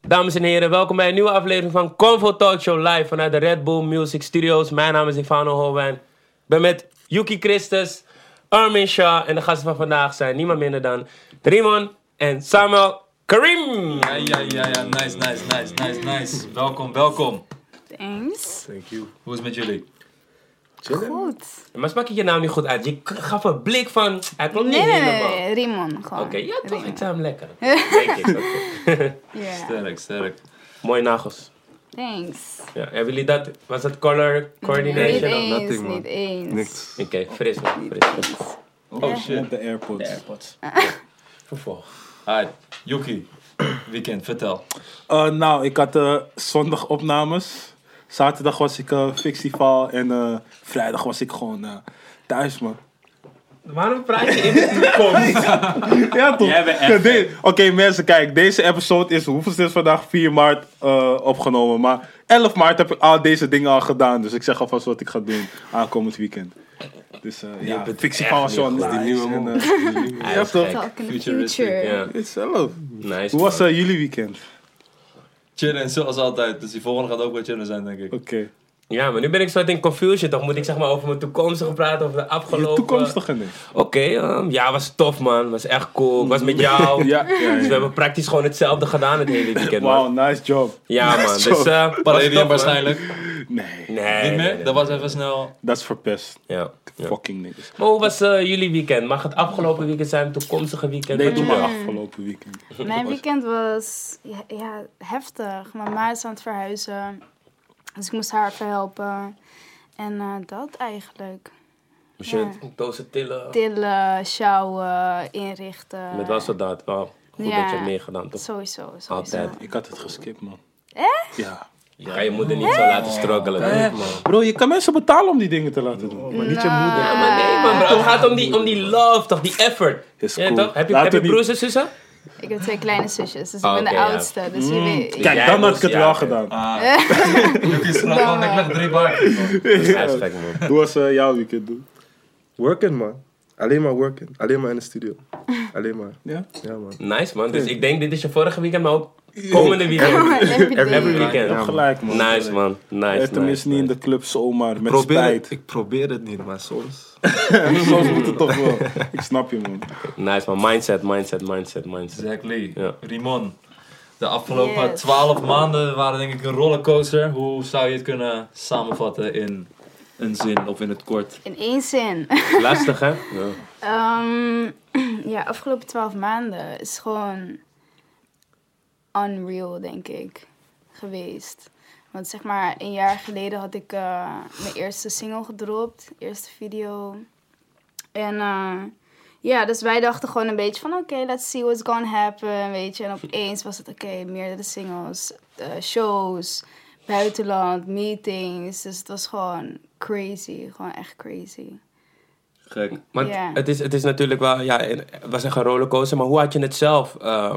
Dames en heren, welkom bij een nieuwe aflevering van Convo Talk Show live vanuit de Red Bull Music Studios. Mijn naam is Ivano Holwijn. Ik ben met Yuki Christus, Armin Shah en de gasten van vandaag zijn niemand minder dan Rimon en Samuel Karim. Ja. Nice. Welkom. Thanks. Thank you. Hoe is het met jullie? Goed. Maar sprak je nou niet goed uit? Je gaf een blik van, hij klopt niet helemaal. Nee, Rimon gewoon. Oké, ja toch, Rimon. ik zei hem lekker. Denk ik, oké. Ja. Sterk. Mooie nagels. Thanks. Ja, hebben jullie dat, was dat color coordination? Niet of- eens, nothing, man. niet eens. Niks. Oké, fris man, fris. Oh shit. Met de AirPods. De AirPods. Vervolg. Alright, Yuki. Weekend, vertel. Nou, ik had zondag opnames. Zaterdag was ik festival en vrijdag was ik gewoon thuis, man. Waarom praat je in de toekomst? Ja, toch? Jij bent echt Ja, Oké, mensen, kijk. Deze episode is, hoeveel is vandaag? 4 maart opgenomen. Maar 11 maart heb ik al deze dingen al gedaan. Dus ik zeg alvast wat ik ga doen aankomend weekend. Dus ja, bent festival echt was niet zo goed. die nieuwe man. Hij Ja, is toch? gek. Talk in the Futuristic, future. Ja. Itself. Nice. Hoe was man. jullie weekend? Chillen zoals altijd. Dus die volgende gaat ook wel chillen zijn, denk ik. Oké. Ja, maar nu ben ik zo in confusion. Toch moet ik zeg maar over mijn toekomstige praten, over de afgelopen... Je toekomstige nee. Oké, ja, was tof man. Was echt cool. Ik was met jou. Ja. Dus we hebben praktisch gewoon hetzelfde gedaan het hele weekend, man. Wow, nice job. Ja, man. Nice Dus, job. was Palladium tof, man. waarschijnlijk. Nee, Nee. Niet meer? nee. Dat was even snel. dat is verpest. Ja. Ja. Fucking niggas. Maar hoe was jullie weekend? Mag het afgelopen weekend zijn, het toekomstige weekend? Nee, Wat doe je maar wil? afgelopen weekend. Mijn weekend was ja, heftig. Mijn ma is aan het verhuizen. Dus ik moest haar even helpen. En dat eigenlijk. Moest je dozen tillen? Tillen, sjouwen, inrichten. Met wat soldaat? Wel goed Ja. dat je hebt meegedaan, toch? Sowieso. Altijd. Ik had het geskipt, man. Echt? Ja. Je gaat je moeder niet zo laten struggelen, toch, man. Bro, je kan mensen betalen om die dingen te laten doen. Maar niet je moeder. Ja, maar nee, man, bro. Het gaat om die love, toch? Die effort. Is Ja, cool. toch? Heb je Laten we broers en zussen? Ik heb 2 kleine zusjes, dus Oh, ik ben oké, de ja. oudste. Dus jullie... Kijk, Jij dan had moest- ik het ja, wel oké. gedaan. Yuki schrap gewoon, ik leg 3 bakken. Hij is gek, man. Hoe was jouw weekend, doen? Working, man. Alleen maar working. Alleen maar in de studio. Alleen maar. Ja? Ja, man. Nice, man. Dus ik denk, dit is je vorige weekend, maar ook komende weekend. Every weekend. Je hebt man. gelijk, man. Nice, man. Nice, Tenminste niet in de club zomaar, met Probeer spijt. ik probeer het niet, maar soms. Soms moet het toch wel. Ik snap je, man. Nice, man. Mindset. Exactly. Ja. Rimon. De afgelopen Yes. 12 maanden waren denk ik een rollercoaster. Hoe zou je het kunnen samenvatten in een zin of in het kort? In 1 zin. Lastig, hè? Ja. Ja, afgelopen 12 maanden is gewoon unreal, denk ik, geweest. Want zeg maar, 1 jaar geleden had ik mijn eerste single gedropt, eerste video. En ja, dus wij dachten gewoon een beetje van oké, let's see what's gonna happen, weet je. En opeens was het oké, meerdere singles, shows, buitenland, meetings. Dus het was gewoon crazy, gewoon echt crazy. Gek. Maar Ja. het is natuurlijk wel, ja, het was echt een rollercoaster, maar hoe had je het zelf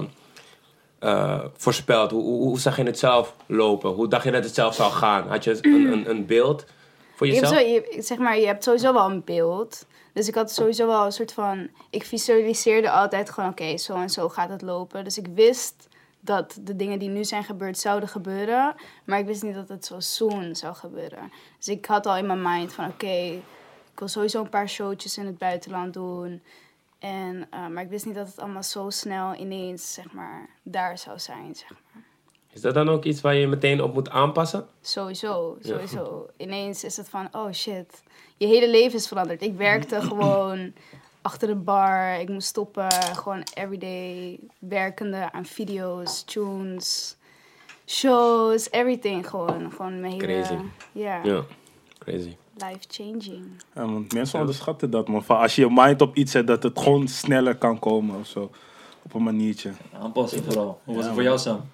voorspeld? Hoe zag je het zelf lopen? Hoe dacht je dat het zelf zou gaan? Had je een beeld voor Je hebt, jezelf? zeg maar, je hebt sowieso wel een beeld. Dus ik had sowieso wel een soort van... Ik visualiseerde altijd gewoon, oké, zo en zo gaat het lopen. Dus ik wist dat de dingen die nu zijn gebeurd zouden gebeuren. Maar ik wist niet dat het zo soon zou gebeuren. Dus ik had al in mijn mind van, oké, ik wil sowieso een paar showtjes in het buitenland doen. En, maar ik wist niet dat het allemaal zo snel ineens, zeg maar, daar zou zijn, zeg maar. Is dat dan ook iets waar je meteen op moet aanpassen? Sowieso. Ineens is het van, oh shit, je hele leven is veranderd. Ik werkte gewoon achter de bar, ik moest stoppen, gewoon everyday werkende aan video's, tunes, shows, everything gewoon. Gewoon mijn hele, Crazy. ja, Ja, crazy. life-changing. Ja, man. Mensen onderschatten dat, man. Van als je je mind op iets zet, dat het gewoon sneller kan komen of zo. Op een maniertje. Aanpassen vooral. Hoe was het Ja, voor jou, Sam?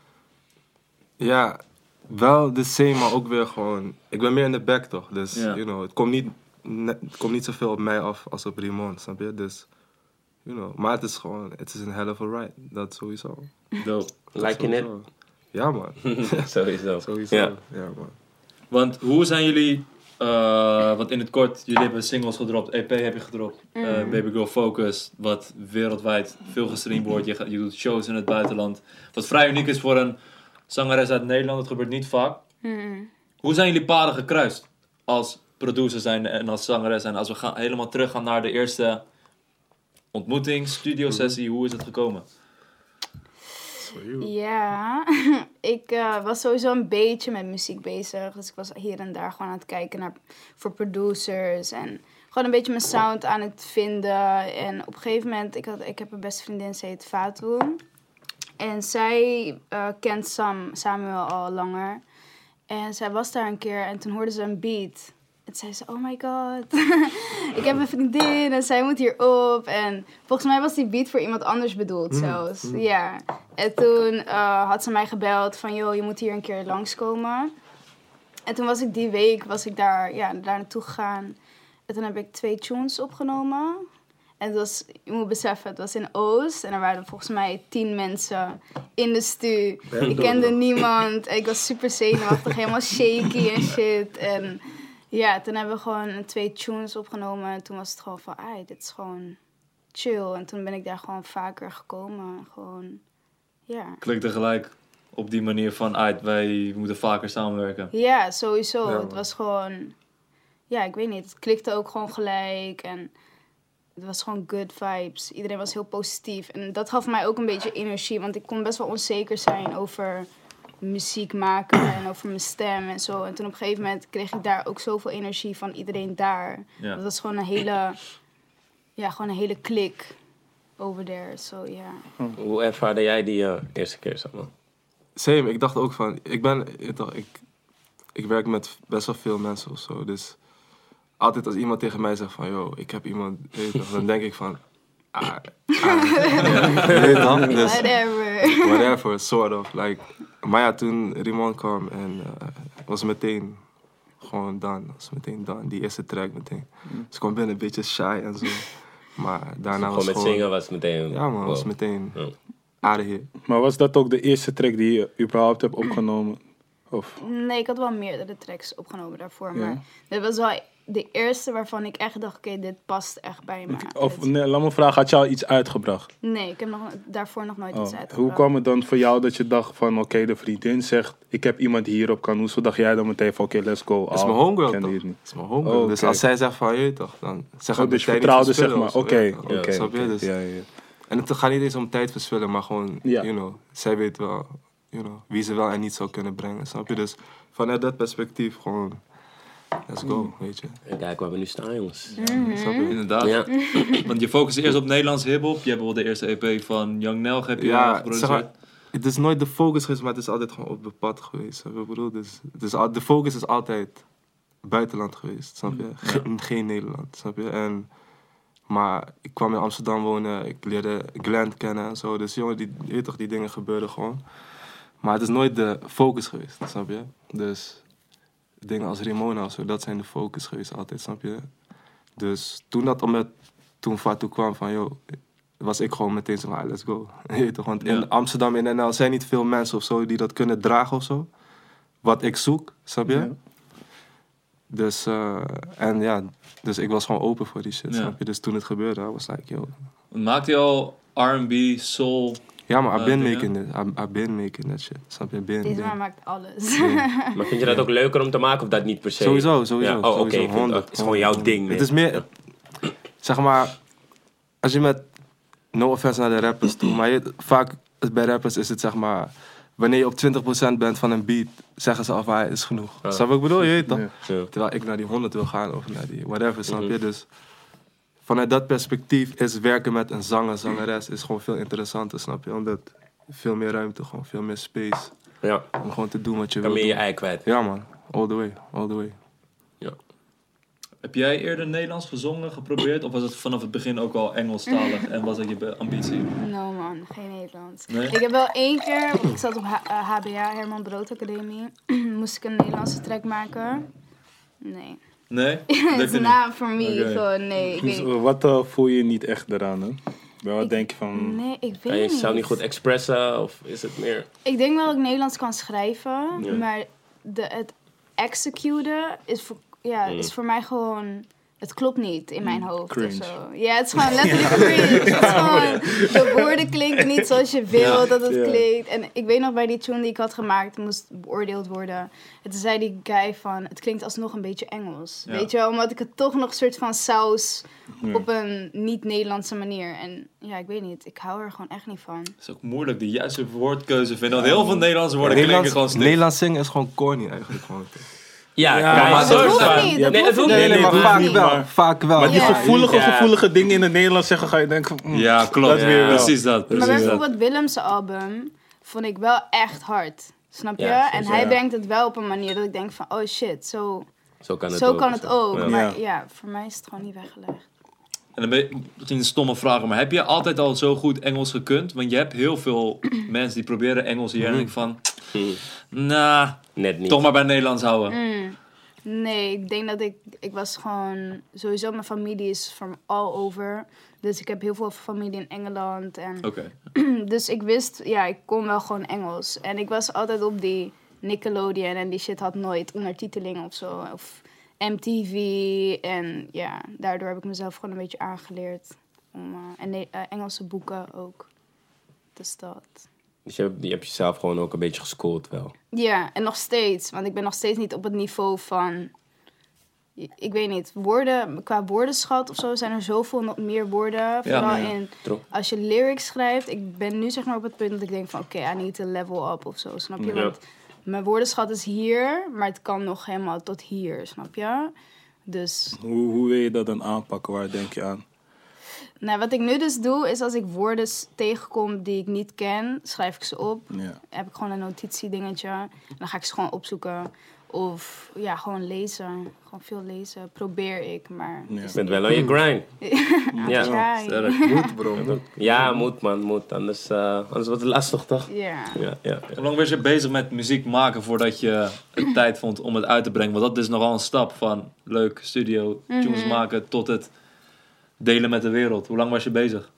Ja, wel de same, maar ook weer gewoon... Ik ben meer in de back, toch? Dus, Ja. you know, het komt niet zoveel op mij af als op Rimon, snap je? Dus, you know. Maar het is gewoon... Het is een hell of a ride. Dat sowieso. Dope. Like je it? Sowieso. Ja, man. Sowieso. Sowieso. Ja. Ja, man. Want hoe zijn jullie... want in het kort, jullie hebben singles gedropt, EP heb je gedropt. Baby Girl Focus, wat wereldwijd veel gestreamd wordt. Je doet shows in het buitenland. Wat vrij uniek is voor een zangeres uit Nederland. Dat gebeurt niet vaak. Mm. Hoe zijn jullie paden gekruist? Als producer zijn en als zangeres zijn. Als we helemaal teruggaan naar de eerste ontmoeting, studiosessie. Hoe is het gekomen? Ja, ik was sowieso een beetje met muziek bezig. Dus ik was hier en daar gewoon aan het kijken naar voor producers. En gewoon een beetje mijn sound aan het vinden. En op een gegeven moment, ik heb een beste vriendin, ze heet Fatou. En zij kent Samuel al langer. En zij was daar een keer en toen hoorde ze een beat. En zei ze, oh my god, ik heb een vriendin en zij moet hier op. En volgens mij was die beat voor iemand anders bedoeld zelfs. Ja. En toen had ze mij gebeld van, joh, je moet hier een keer langskomen. En toen was ik die week daar naartoe gegaan. En toen heb ik 2 tunes opgenomen. En het was, je moet beseffen, het was in Oost. En er waren volgens mij 10 mensen in de stu. Ik kende niemand. En ik was super zenuwachtig, helemaal shaky en shit. En ja, toen hebben we gewoon 2 tunes opgenomen. En toen was het gewoon van, dit is gewoon chill. En toen ben ik daar gewoon vaker gekomen. Gewoon, ja. Klikte gelijk op die manier van, wij moeten vaker samenwerken. Ja, sowieso. Ja, het was gewoon, ja, ik weet niet. Het klikte ook gewoon gelijk. En het was gewoon good vibes. Iedereen was heel positief. En dat gaf mij ook een beetje energie. Want ik kon best wel onzeker zijn over muziek maken en over mijn stem en zo. En toen op een gegeven moment kreeg ik daar ook zoveel energie van iedereen daar. Ja. Dat was gewoon een hele klik over there. So, yeah. Hoe ervaarde jij die eerste keer, Samuel? Same, ik dacht ook van... Ik werk met best wel veel mensen of zo, dus... Altijd als iemand tegen mij zegt van, yo, ik heb iemand, weet je toch, dan denk ik van, weet je toch? Dus, whatever, sort of, like. Maar ja, toen Rimon kwam en was meteen gewoon done, die eerste track meteen. Dus ik kwam binnen een beetje shy en zo, maar daarna was Gewoon met zingen was het meteen... Ja man, was meteen Ja. aardig. Maar was dat ook de eerste track die je überhaupt hebt opgenomen? Of? Nee, ik had wel meerdere tracks opgenomen daarvoor. Ja. Maar dit was wel de eerste waarvan ik echt dacht, oké, dit past echt bij me. Of nee, laat me vragen, had je al iets uitgebracht? Nee, ik heb daarvoor nog nooit iets uitgebracht. Hoe kwam het dan voor jou dat je dacht van, oké, de vriendin zegt, ik heb iemand die hierop kan. Hoezo dacht jij dan meteen van, oké, let's go. Dat is mijn homegirl kende toch? je het niet. Dat is mijn homegirl. Oh, Dus oké. als zij zegt van, je toch, dan zeg ik Dus je tijd niet vertrouwde, zeg verspillen maar. of zo, Oké, ja. oké. Snap je? Dus, Ja, ja. en het gaat niet eens om tijd verspillen, maar gewoon, Ja. you know, zij weet wel, you know, wie ze wel en niet zou kunnen brengen, snap je? Dus vanuit dat perspectief gewoon, let's go, weet je. En kijk waar we nu staan, jongens. Snap je? Inderdaad. Ja. Want je focust eerst op Nederlands hiphop. Je hebt bijvoorbeeld de eerste EP van Young Nelg heb je Ja, zeg geproduceerd. maar, het is nooit de focus geweest, maar het is altijd gewoon op het pad geweest. Snap je? Ik bedoel, de focus is altijd buitenland geweest, snap je? Geen Nederland, snap je? Maar ik kwam in Amsterdam wonen, ik leerde Glenn kennen en zo. Dus jongen, je weet toch, die dingen gebeurden gewoon. Maar het is nooit de focus geweest, snap je? Dus dingen als Ramona of zo, dat zijn de focus geweest altijd, snap je? Dus toen Fatou kwam van, joh, was ik gewoon meteen zo van, let's go. Je weet toch, want in Amsterdam, in NL zijn niet veel mensen of zo die dat kunnen dragen of zo. Wat ik zoek, snap je? Ja. Dus, dus ik was gewoon open voor die shit, snap je? Dus toen het gebeurde, I was like, yo. Maakt hij al R&B, soul? Ja, maar I've been dingen? making it. I've been making that shit, snap je? Deze man maakt alles. Maar vind je dat ook leuker om te maken of dat niet per se? Sowieso. Ja. Oh, oké. sowieso, 100. Het is gewoon jouw ding. Het is meer, zeg maar, als je met, no offense naar de rappers toe, maar vaak bij rappers is het zeg maar, wanneer je op 20% bent van een beat, zeggen ze al van, is genoeg. Ja. Snap je wat ik bedoel? Je weet toch? Ja. Zo. Terwijl ik naar die 100 wil gaan of naar die whatever, snap je? Dus vanuit dat perspectief is werken met een zangeres is gewoon veel interessanter, snap je? Omdat veel meer ruimte, gewoon veel meer space Ja, om gewoon te doen wat je kan wil meer je doen. ei kwijt. Ja man, all the way. Ja. Heb jij eerder Nederlands gezongen, geprobeerd? Of was het vanaf het begin ook al Engelstalig en was dat je ambitie? No man, geen Nederlands. Nee? Ik heb wel 1 keer, want ik zat op HBA, Herman Brood Academie, moest ik een Nederlandse track maken. Nee. Nee? Het Lukte is niet? na voor me, Oké. gewoon nee. Ik weet Dus, niet. wat voel je niet echt eraan, hè? Bij wat denk je van... Nee, ik Kan je weet jezelf niet niet. goed expressen of is het meer... Ik denk wel dat ik Nederlands kan schrijven, Ja. maar het executen is voor mij gewoon het klopt niet in mijn hoofd cringe. of zo. Ja, het is gewoon letterlijk cringe. Het is gewoon, de woorden klinken niet zoals je wil dat het klinkt. En ik weet nog bij die tune die ik had gemaakt, moest beoordeeld worden. En toen zei die guy van, het klinkt alsnog een beetje Engels. Ja. Weet je wel, omdat ik het toch nog een soort van saus op een niet-Nederlandse manier. En ja, ik weet niet, ik hou er gewoon echt niet van. Het is ook moeilijk de juiste woordkeuze vinden. Want heel veel Nederlandse woorden klinken gewoon stuk. Nederlands zingen is gewoon corny eigenlijk. Gewoon. Ja, Ja, kan je maar soort het hoeft van- niet, dat Nee, het hoeft Nee, niet. maar hoeft vaak niet, wel. maar- Vaak wel. Maar die Ja. gevoelige dingen in het Nederlands zeggen, ga je denken van... Ja, klopt. Dat weer wel. Precies dat. Maar Precies dat. bijvoorbeeld Willem's album vond ik wel echt hard. Snap je? Ja, en zo, hij ja. brengt het wel op een manier dat ik denk van, oh shit, zo Zo kan het ook. Ja. Maar ja, voor mij is het gewoon niet weggelegd. En dan ben je, misschien een stomme vraag, maar heb je altijd al zo goed Engels gekund? Want je hebt heel veel mensen die proberen Engels hier en denk van... Nah, Net niet. toch maar bij Nederlands houden. Nee, ik denk dat ik was gewoon... Sowieso, mijn familie is from all over. Dus ik heb heel veel familie in Engeland. En, Oké. dus ik wist, ja, ik kon wel gewoon Engels. En ik was altijd op die Nickelodeon en die shit had nooit ondertiteling of zo. Of MTV. En ja, daardoor heb ik mezelf gewoon een beetje aangeleerd. En Engelse boeken ook. Dus dat... Dus je hebt jezelf gewoon ook een beetje geschoold wel. Ja, en nog steeds. Want ik ben nog steeds niet op het niveau van... Ik weet niet, woorden, qua woordenschat of zo zijn er zoveel nog meer woorden. Vooral in, True. als je lyrics schrijft. Ik ben nu zeg maar op het punt dat ik denk van... Oké, I need to level up of zo, snap je? Ja. Want mijn woordenschat is hier, maar het kan nog helemaal tot hier, snap je? Dus... Hoe wil je dat dan aanpakken? Waar denk je aan? Nou, wat ik nu dus doe, is als ik woorden tegenkom die ik niet ken, schrijf ik ze op. Ja. Heb ik gewoon een notitiedingetje. En dan ga ik ze gewoon opzoeken. Of ja, gewoon lezen. Gewoon veel lezen. Probeer ik, maar... Ja. Je bent wel aan je grind. Ja. Try. Sterk. Moet bro, moet. Ja, moet man, moet. Anders wordt het lastig toch? Ja. Ja. Hoe lang was je bezig met muziek maken voordat je het tijd vond om het uit te brengen? Want dat is nogal een stap van leuk studio tunes maken tot het delen met de wereld. Hoe lang was je bezig?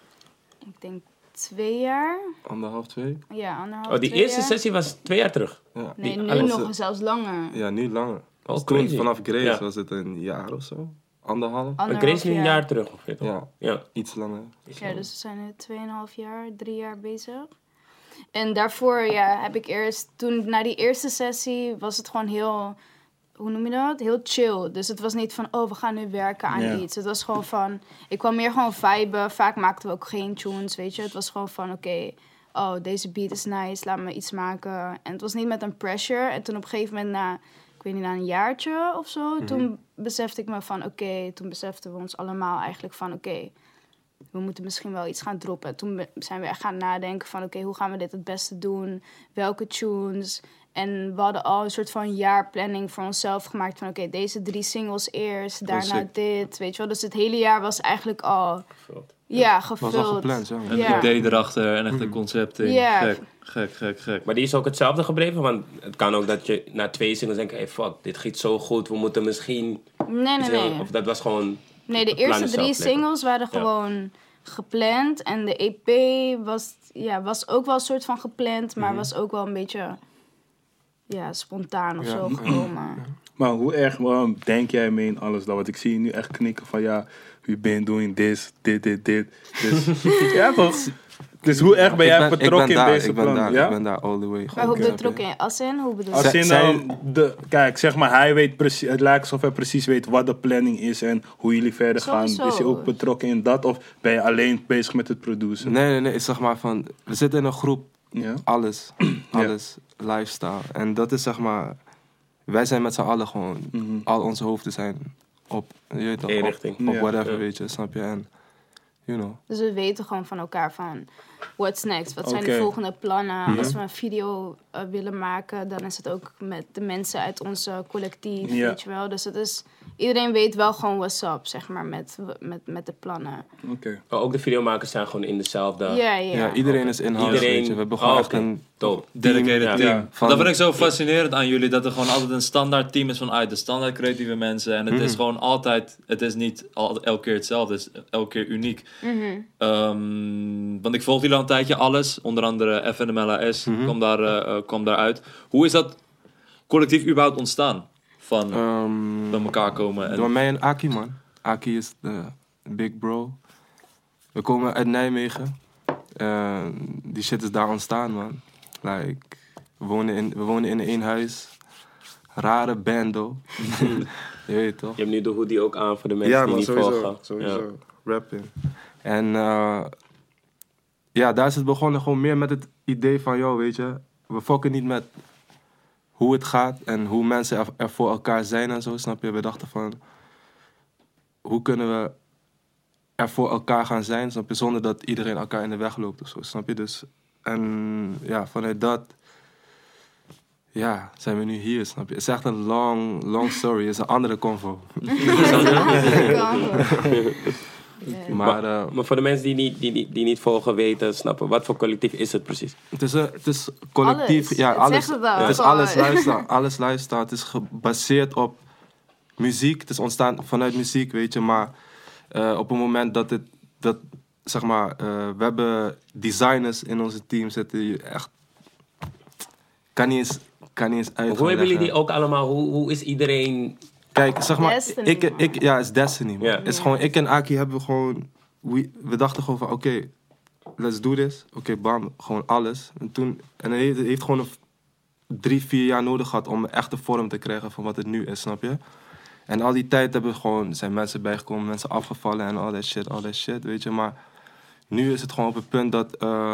Ik denk 2 jaar. 1,5, 2? Ja, 1,5, Oh, die 2 eerste jaar. sessie was 2 jaar terug. Ja. Nee, nu alles- nog zelfs langer. Ja, nu langer. Oh, Dus toen, crazy. vanaf Grace Ja. was het een jaar of zo. 1,5. Maar 1,5 Grace is nu een jaar terug ongeveer toch? Ja, Ja. iets langer. Ja, dus we zijn nu 2,5 jaar, 3 jaar bezig. En daarvoor ja, heb ik eerst... Toen, na die eerste sessie was het gewoon heel... Hoe noem je dat? Heel chill. Dus het was niet van, oh, we gaan nu werken aan Ja. iets. Het was gewoon van... Ik kwam meer gewoon viben. Vaak maakten we ook geen tunes, weet je. Het was gewoon van, oké, oh, deze beat is nice. Laat me iets maken. En het was niet met een pressure. En toen op een gegeven moment ik weet niet, na een jaartje of zo... Toen besefte ik me van, oké, toen beseften we ons allemaal eigenlijk van, oké, we moeten misschien wel iets gaan droppen. Toen zijn we echt gaan nadenken van, oké, hoe gaan we dit het beste doen? Welke tunes? En we hadden al een soort van jaarplanning voor onszelf gemaakt van, oké, deze 3 singles eerst, daarna sick. dit, weet je wel. Dus het hele jaar was eigenlijk al, Gevuld. ja, Was gevuld. al gepland, ja. Een Ja. idee erachter en echt een concept in. Ja. Gek. Maar die is ook hetzelfde gebleven? Want het kan ook dat je na 2 singles denkt... Hey, fuck, dit giet zo goed. We moeten misschien... Nee. Of dat was gewoon... Nee, de het plan eerste is 3 zelf lekker. singles waren Ja. gewoon gepland. En de EP was ook wel een soort van gepland, maar was ook wel een beetje spontaan of Ja. zo gekomen. Maar hoe erg denk jij mee in alles dat? Want ik zie je nu echt knikken van ja, we been doing this, dit. Dus ja toch? Dus hoe erg ben jij betrokken in deze plan? Ja? Ik ben daar all the way. Maar hoe Oké. betrokken in as in? Hoe bedoel je? Als in, Zij- kijk, zeg maar, hij weet precies, het lijkt alsof hij precies weet wat de planning is en hoe jullie verder gaan. Sowieso. Is hij ook betrokken in dat of ben je alleen bezig met het produceren? Nee, ik zeg maar van, we zitten in een groep, Ja? alles, lifestyle. En dat is zeg maar, wij zijn met z'n allen gewoon, al onze hoofden zijn op, je weet toch, Eén op richting. op Ja. whatever, Ja. weet je, snap je? En, you know. Dus we weten gewoon van elkaar van, what's next? Wat zijn de Oké. volgende plannen? Als we een video willen maken, dan is het ook met de mensen uit ons collectief, Ja. weet je wel. Dus het is, iedereen weet wel gewoon what's up, zeg maar, met de plannen. Oké. Oh, ook de videomakers zijn gewoon in dezelfde... Ja, iedereen is in-house, Iedereen- weet je. We hebben gewoon Oh, echt oké. een Dope. Dedicated Ja. team. Ja. Van- Dat vind ik zo fascinerend aan jullie, dat er gewoon altijd een standaard team is vanuit de standaard creatieve mensen. En het is gewoon altijd, het is niet elke keer hetzelfde, het is elke keer uniek. Want ik volg jullie al een tijdje alles, onder andere FNMLAS kwam daaruit. Hoe is dat collectief überhaupt ontstaan? van bij Um, elkaar komen? door En, mij en Aki, man. Aki is de big bro. We komen uit Nijmegen. Die shit is daar ontstaan, man. Like, we wonen in één huis. Rare bando. Je weet toch? Je hebt nu de hoodie ook aan voor de mensen die niet volgen. Sowieso. Ja. Rapping. En ja, daar is het begonnen gewoon meer met het idee van, yo, weet je, we fokken niet met hoe het gaat en hoe mensen er voor elkaar zijn en zo, snap je? We dachten van, hoe kunnen we er voor elkaar gaan zijn, snap je? Zonder dat iedereen elkaar in de weg loopt of zo, snap je? Dus, en ja, vanuit dat, ja, zijn we nu hier, snap je? Het is echt een long story, het is een andere convo. Maar Maar voor de mensen die niet volgen, weten, snappen, wat voor collectief is het precies? het is collectief. Alles. Ja, Het alles. zegt het al. Het is Gewoon. alles lifestyle. Alles lifestyle. Het is gebaseerd op muziek. Het is ontstaan vanuit muziek, weet je. Maar op het moment zeg maar, we hebben designers in onze team zitten die echt... Kan niet eens uitleggen. Hoe hebben jullie die ook allemaal? Hoe is iedereen... Kijk, zeg maar, Destiny, man. ja, het is Destiny, man. Ja. Het is gewoon, ik en Aki hebben we gewoon, we dachten gewoon van, oké, let's do this. Oké, bam, gewoon alles. En het heeft gewoon 3-4 jaar nodig gehad om een echte vorm te krijgen van wat het nu is, snap je? En al die tijd zijn mensen bijgekomen, mensen afgevallen en all that shit, weet je. Maar nu is het gewoon op het punt dat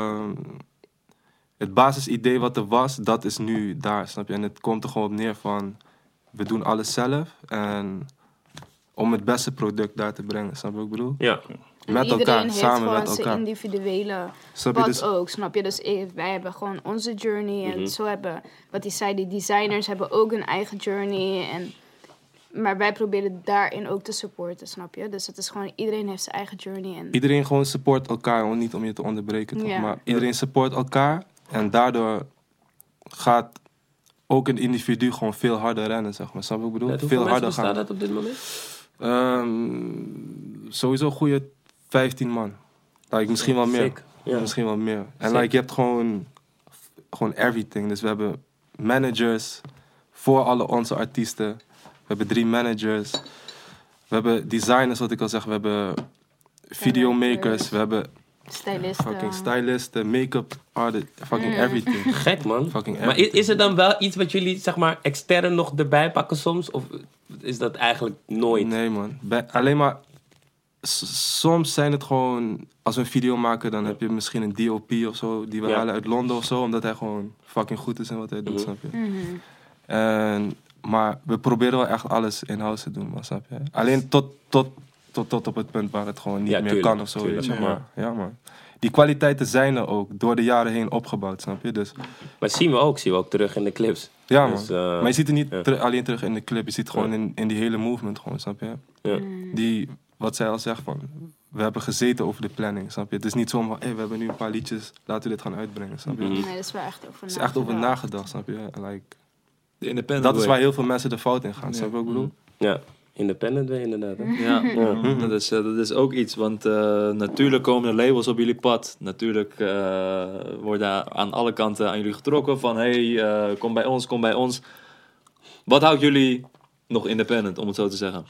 het basisidee wat er was, dat is nu daar, snap je? En het komt er gewoon op neer van... We doen alles zelf en om het beste product daar te brengen, snap je wat ik bedoel? Ja. Met Iedereen elkaar, heeft samen gewoon met zijn elkaar. individuele Snap je? pad Dus ook, snap je? Dus wij hebben gewoon onze journey en zo hebben, wat hij zei, die designers hebben ook een eigen journey. Maar wij proberen daarin ook te supporten, snap je? Dus het is gewoon, iedereen heeft zijn eigen journey. En iedereen gewoon support elkaar, gewoon niet om je te onderbreken, toch? Ja. Maar iedereen support elkaar en daardoor gaat ook een individu gewoon veel harder rennen, zeg maar. Snap je wat ik bedoel? Met Veel hoeveel harder mensen bestaat gaan. dat op dit moment? Sowieso een goede 15 man. Like, misschien wel meer. Sick. Ja. Misschien wel meer. En Sick. like, je hebt gewoon everything. Dus we hebben managers voor alle onze artiesten. We hebben 3 managers. We hebben designers, wat ik al zeg. We hebben videomakers. We hebben stylisten. fucking stylisten, make-up artists, fucking everything. Gek, man. Fucking Maar everything. is er dan wel iets wat jullie, zeg maar, extern nog erbij pakken soms? Of is dat eigenlijk nooit? Nee, man. Alleen maar... Soms zijn het gewoon... Als we een video maken, dan heb je misschien een DOP of zo... die we Ja. halen uit Londen of zo... omdat hij gewoon fucking goed is in wat hij doet, snap je? Mhm. Maar we proberen wel echt alles in-house te doen, man, snap je? Alleen tot op het punt waar het gewoon niet Ja, meer tuurlijk, kan of zo, tuurlijk. weet je. Ja. Maar ja, man. Die kwaliteiten zijn er ook, door de jaren heen opgebouwd, snap je? Dus Maar zien we ook terug in de clips. ja, Dus, man. Maar je ziet het niet ja. alleen terug in de clip, je ziet het gewoon in die hele movement, gewoon, snap je? Ja. Die, wat zij al zegt, van, we hebben gezeten over de planning, snap je? Het is niet zo van, we hebben nu een paar liedjes, laten we dit gaan uitbrengen, snap je? Mhm. Nee, dat is wel echt over Het is echt over nagedacht, snap je? Like, de independent dat is way. waar heel veel mensen de fout in gaan, snap je wat ik bedoel? Ja, independent way inderdaad. Hè? Ja, dat is ook iets. Want natuurlijk komen er labels op jullie pad. Natuurlijk worden aan alle kanten aan jullie getrokken. Van kom bij ons. Wat houdt jullie nog independent, om het zo te zeggen?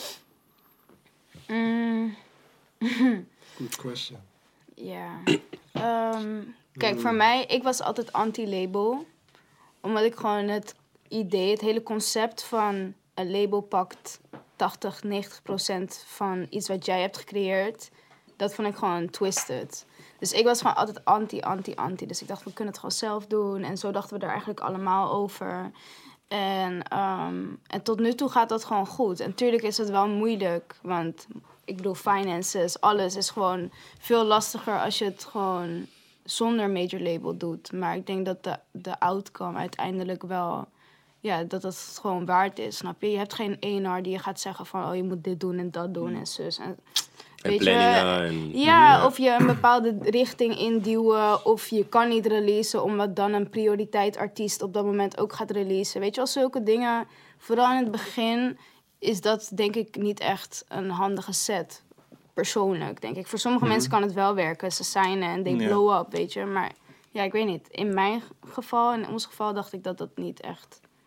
Good question. Ja. Kijk, voor mij, ik was altijd anti-label. Omdat ik gewoon het idee, het hele concept van een label pakt 80-90% van iets wat jij hebt gecreëerd. Dat vond ik gewoon twisted. Dus ik was gewoon altijd anti. Dus ik dacht, we kunnen het gewoon zelf doen. En zo dachten we daar eigenlijk allemaal over. En tot nu toe gaat dat gewoon goed. En tuurlijk is het wel moeilijk. Want ik bedoel, finances, alles is gewoon veel lastiger als je het gewoon zonder major label doet. Maar ik denk dat de outcome uiteindelijk wel... Ja, dat het gewoon waard is, snap je? Je hebt geen A&R die je gaat zeggen van... oh, je moet dit doen en dat doen en zus. En weet planningen je, ja, of je een bepaalde richting induwen... of je kan niet releasen omdat dan een prioriteit artiest op dat moment ook gaat releasen. Weet je wel, zulke dingen, vooral in het begin... is dat denk ik niet echt een handige set, persoonlijk, denk ik. Voor sommige mensen kan het wel werken. Ze signen en they blow up, weet je. Maar ja, ik weet niet. In mijn geval, in ons geval, dacht ik dat dat niet echt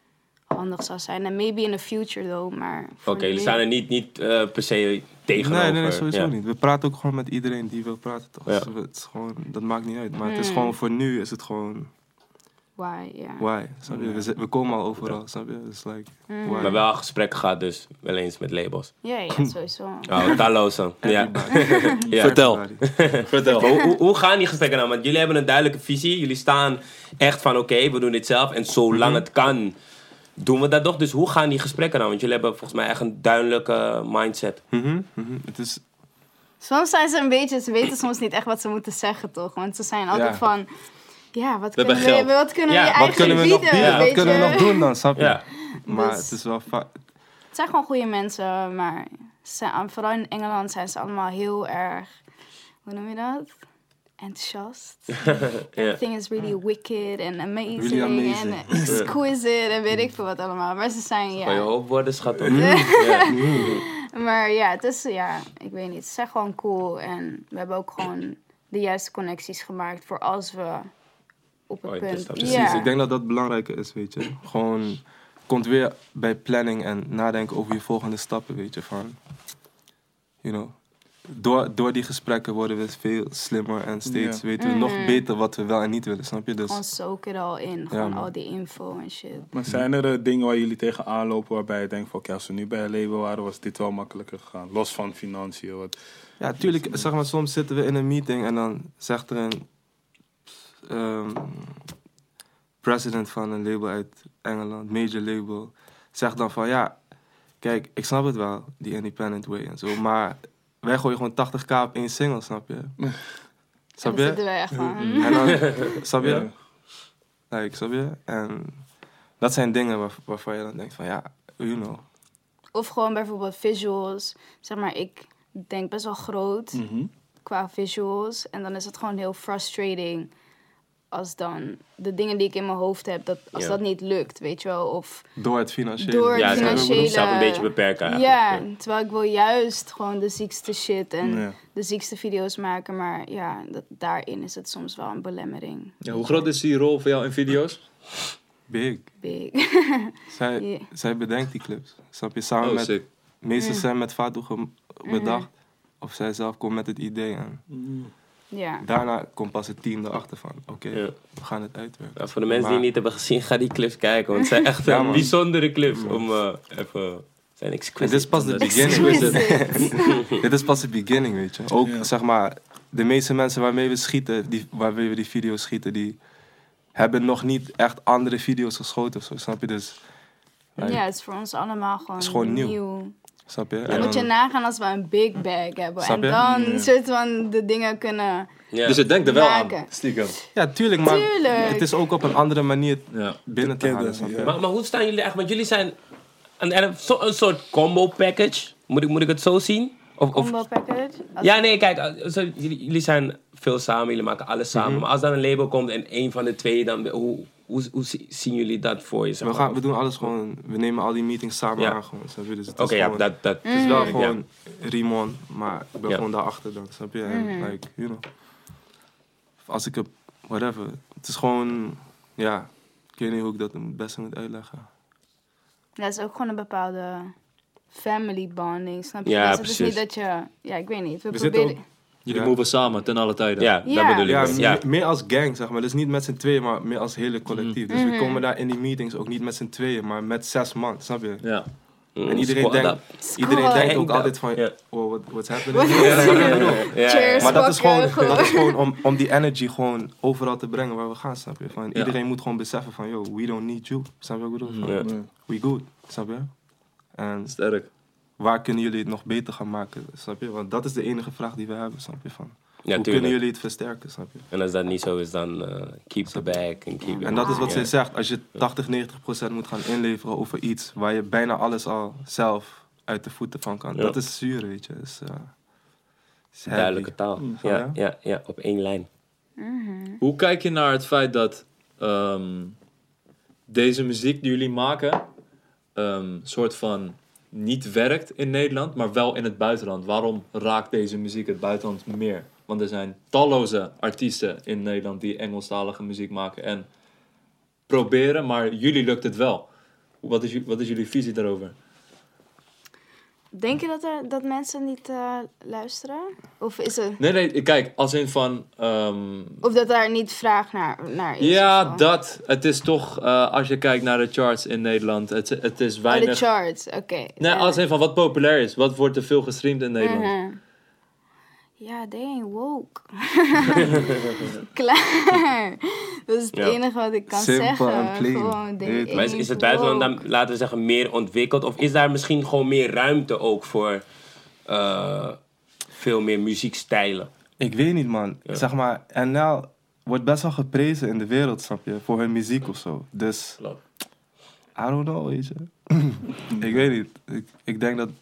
handig zou zijn. En maybe in the future though, maar... Oké, jullie staan er niet per se tegenover. Nee, sowieso Ja. niet. We praten ook gewoon met iedereen die wil praten, toch? Ja. Dus het is gewoon, dat maakt niet uit. Maar het is gewoon, voor nu is het gewoon, Why, ja. why? Snap je? We komen al overal, snap je? Dus like, why? Maar wel gesprekken gehad dus wel eens met labels. Ja, sowieso. Oh, talloze. Ja. Ja. Vertel. Everybody. Vertel. Maar hoe gaan die gesprekken nou? Want jullie hebben een duidelijke visie. Jullie staan echt van oké, we doen dit zelf. En zolang het kan, doen we dat toch. Dus hoe gaan die gesprekken nou? Want jullie hebben volgens mij echt een duidelijke mindset. Het is, Soms zijn ze een beetje... Ze weten soms niet echt wat ze moeten zeggen, toch? Want ze zijn altijd Ja. van... Ja, wat hebben kunnen we geld. wat kunnen we Ja, je wat wat eigen kunnen we nog bieden, bieden? weet Wat kunnen we je? nog doen dan, snap je? Ja. Maar Dus- het is wel Het zijn gewoon goede mensen, maar vooral in Engeland zijn ze allemaal heel erg... Hoe noem je dat? Enthousiast. Everything is really wicked and amazing, Really amazing. and exquisite en weet ik veel wat allemaal. Maar ze zijn, Van je ja... hoop worden, schat op. Maar ja, het is, ja, ik weet niet. Ze zijn gewoon cool en we hebben ook gewoon de juiste connecties gemaakt voor als we op het Oh, punt... dus dat- Precies, Ja. ik denk dat dat belangrijker is, weet je. Gewoon, komt weer bij planning en nadenken over je volgende stappen, weet je. Van, you know, door die gesprekken worden we veel slimmer en steeds Ja. weten we nog beter wat we wel en niet willen, snap je? Dus Gewoon soak it all in. Gewoon man. al die info en shit. Maar zijn er dingen waar jullie tegenaan lopen waarbij je denkt van oké, als we nu bij een label waren, was dit wel makkelijker gegaan? Los van financiën. Wat... ja, tuurlijk, zeg maar, soms zitten we in een meeting en dan zegt er een president van een label uit Engeland, major label, zegt dan van ja, kijk, ik snap het wel, die independent way en zo, maar wij gooien gewoon 80k op één single, snap je? En Snap dan je? zitten wij echt van... En dan, snap je? Ja. Like, snap je? En dat zijn dingen waarvan je dan denkt van ja, you know. Of gewoon bijvoorbeeld visuals. Zeg maar, ik denk best wel groot qua visuals. En dan is het gewoon heel frustrating als dan de dingen die ik in mijn hoofd heb, als Ja. dat niet lukt, weet je wel. Of Door het financiële. door het Ja, ze hebben financiële... zichzelf een beetje beperken eigenlijk. Ja, terwijl ik wil juist gewoon de ziekste shit en Ja. de ziekste video's maken. Maar ja, daarin is het soms wel een belemmering. Ja, hoe groot is die rol voor jou in video's? Big. Big. Ja. Zij bedenkt die clips. Snap je? Samen Oh, met... sick. Meestal zijn met Fatou bedacht. Of zij zelf komt met het idee en Ja. daarna komt pas het team erachter van oké, Ja. we gaan het uitwerken. Ja, voor de mensen die Maar- het niet hebben gezien, ga die clips kijken. Want het zijn echt Ja, man. bijzondere clips om even... Zijn En exquisite. dit is pas de Dat is beginning. Dit is pas de beginning, weet je. Ook, Ja. zeg maar, de meeste mensen waarmee we schieten, waarmee we die video's schieten, die hebben nog niet echt andere video's geschoten of zo, snap je? Dus, Ja, het is voor ons allemaal gewoon, is gewoon nieuw. nieuw. snap je? Dan En moet je dan- nagaan als we een big bag hebben. Snap En je? dan Ja. soort van de dingen kunnen... Ja. Dus je denkt er wel Maken. aan, stiekem. Ja, tuurlijk, maar Tuurlijk. het is ook op een andere manier Ja. binnen te Te halen, kennen, snap je? ja. Maar hoe staan jullie echt? Want jullie zijn een soort combo package. Moet ik het zo zien? Of, Combo package. Als- ja, nee, kijk. Jullie zijn veel samen. Jullie maken alles samen. Maar als dan een label komt en één van de twee, dan hoe zien jullie dat voor je? Zeg maar? We doen alles gewoon, we nemen al die meetings samen Ja. aan gewoon, snap je? Dus het Oké, is ja, gewoon, dat het is wel ja. gewoon Rimon, maar ik ben Ja. gewoon daarachter dan, snap je? En like, you know, als ik heb, whatever, het is gewoon, ja, ik weet niet hoe ik dat het beste moet uitleggen. Dat is ook gewoon een bepaalde family bonding, snap je? Ja, Dus het is precies. niet dat je... Ja, ik weet niet. We zitten proberen... Jullie Ja. moven samen ten alle tijden. Ja, Ja. dat bedoel ik. Ja, dus. Ja. meer als gang, zeg maar. Dus niet met z'n tweeën, maar meer als hele collectief. Dus we komen daar in die meetings ook niet met z'n tweeën, maar met 6 man, snap je? Ja. En iedereen Squad denkt, up. iedereen denkt ook Squad. altijd van, Ja. oh, what's happening? Ja, Cheers. Maar dat is Pakken, gewoon, dat is gewoon om die energy gewoon overal te brengen waar we gaan, snap je? Van, Ja. iedereen moet gewoon beseffen van, yo, we don't need you. Snap je wat ik bedoel? Van, Ja. Ja. we good, snap je? En Sterk. waar kunnen jullie het nog beter gaan maken, snap je? Want dat is de enige vraag die we hebben, snap je? Van, Ja, hoe tuurlijk. kunnen jullie het versterken, snap je? En als dat niet zo is, dan keep the bag en keep it. En dat is wat Ja. zij zegt. Als je 80-90% moet gaan inleveren over iets waar je bijna alles al zelf uit de voeten van kan. Ja. Dat is zuur, weet je. Is heavy. Duidelijke taal. Ja. Ja, op één lijn. Hoe kijk je naar het feit dat deze muziek die jullie maken, soort van niet werkt in Nederland, maar wel in het buitenland? Waarom raakt deze muziek het buitenland meer? Want er zijn talloze artiesten in Nederland die Engelstalige muziek maken en proberen, maar jullie lukt het wel. Wat is jullie visie daarover? Denk je dat mensen niet luisteren? Of is het... Nee, kijk, als in van... Of dat daar niet vraag naar is? ja, of zo? dat. Het is toch, als je kijkt naar de charts in Nederland, het is Oh, weinig... de charts, oké. Nee, als in van wat populair is. Wat wordt er veel gestreamd in Nederland? Mhm. Ja, they ain't woke. Klaar. Dat is het Ja. enige wat ik kan Simpel zeggen. en plain. Gewoon, they Weet je. Maar ain't is het buitenland woke. dan, laten we zeggen, meer ontwikkeld? Of is daar misschien gewoon meer ruimte ook voor veel meer muziekstijlen? Ik weet niet, man. Zeg maar, NL wordt best wel geprezen in de wereld, snap je? Voor hun muziek of zo. Dus, Klopt. I don't know, weet je. Ik weet niet. Ik denk dat...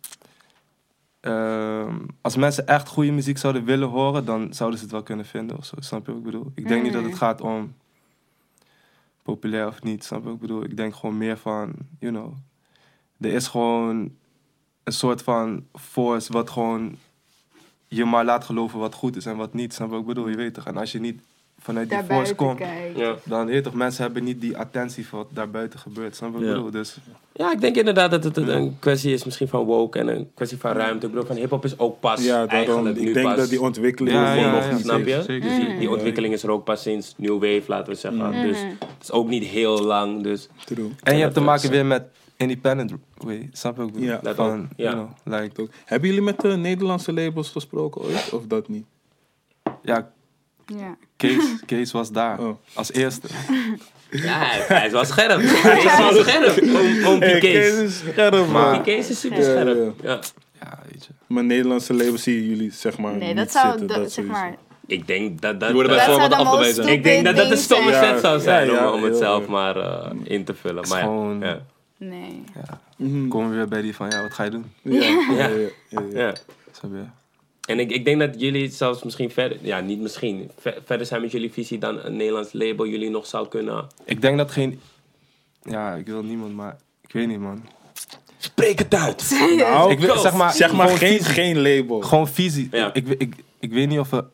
als mensen echt goede muziek zouden willen horen, dan zouden ze het wel kunnen vinden of zo. Snap je wat ik bedoel? Ik denk niet dat het gaat om populair of niet. Snap je wat ik bedoel? Ik denk gewoon meer van, you know... Er is gewoon een soort van force wat gewoon je maar laat geloven wat goed is en wat niet. Snap je wat ik bedoel? Je weet toch? En als je niet vanuit die force Daarbuiten komt, kijkt. Ja. dan weet je toch, mensen hebben niet die attentie voor wat daarbuiten gebeurt. Snap je wat ik Ja. bedoel? Dus Ja, ik denk inderdaad dat het een kwestie is misschien van woke en een kwestie van ruimte. Ik bedoel, van hip-hop is ook pas Ja, daarom, eigenlijk nu ik denk pas... dat die ontwikkeling Ja, gewoon ja, nog ja, niet snap je? is. zeker. Die ontwikkeling is er ook pas sinds New Wave, laten we zeggen. Dus het is ook niet heel lang. Dus True. En je hebt te dat maken is- weer met independent way. Snap je wat ik bedoel? Ja. Dat Van, ook, ja. you know, like, Hebben jullie met de Nederlandse labels gesproken ooit? Of dat niet? ja, Ja. Kees was daar. Oh. Als eerste. ja, hij is wel scherp. Hij is wel scherp. Oompie Kees. is scherp, Maar- Oompie Kees is super Ja, scherp. ja. Ja. Ja, weet je. Maar Nederlandse labels zien jullie zeg maar Nee, niet dat zou, zitten. dat, zeg sowieso. maar... Ik denk dat Die worden bij Dat zou voorbaat de most afgewezen. stupid Ik denk dat dat een ding stomme zijn. set zou zijn Ja, om het ja, zelf ja. maar in te vullen. is Maar ja, gewoon- ja. Nee. Komen we weer bij die van, ja, wat ga je doen? Ja, ja, Ja. ja, ja. Ja. Snap je? En ik denk dat jullie zelfs misschien verder, ja niet misschien, verder zijn met jullie visie dan een Nederlands label jullie nog zou kunnen... Ik denk dat geen... Ja, ik wil niemand, maar ik weet niet, man. Spreek het uit! Nou, Ik wil, zeg maar zeg gewoon geen label. Gewoon visie. Ja. Ik weet niet of er...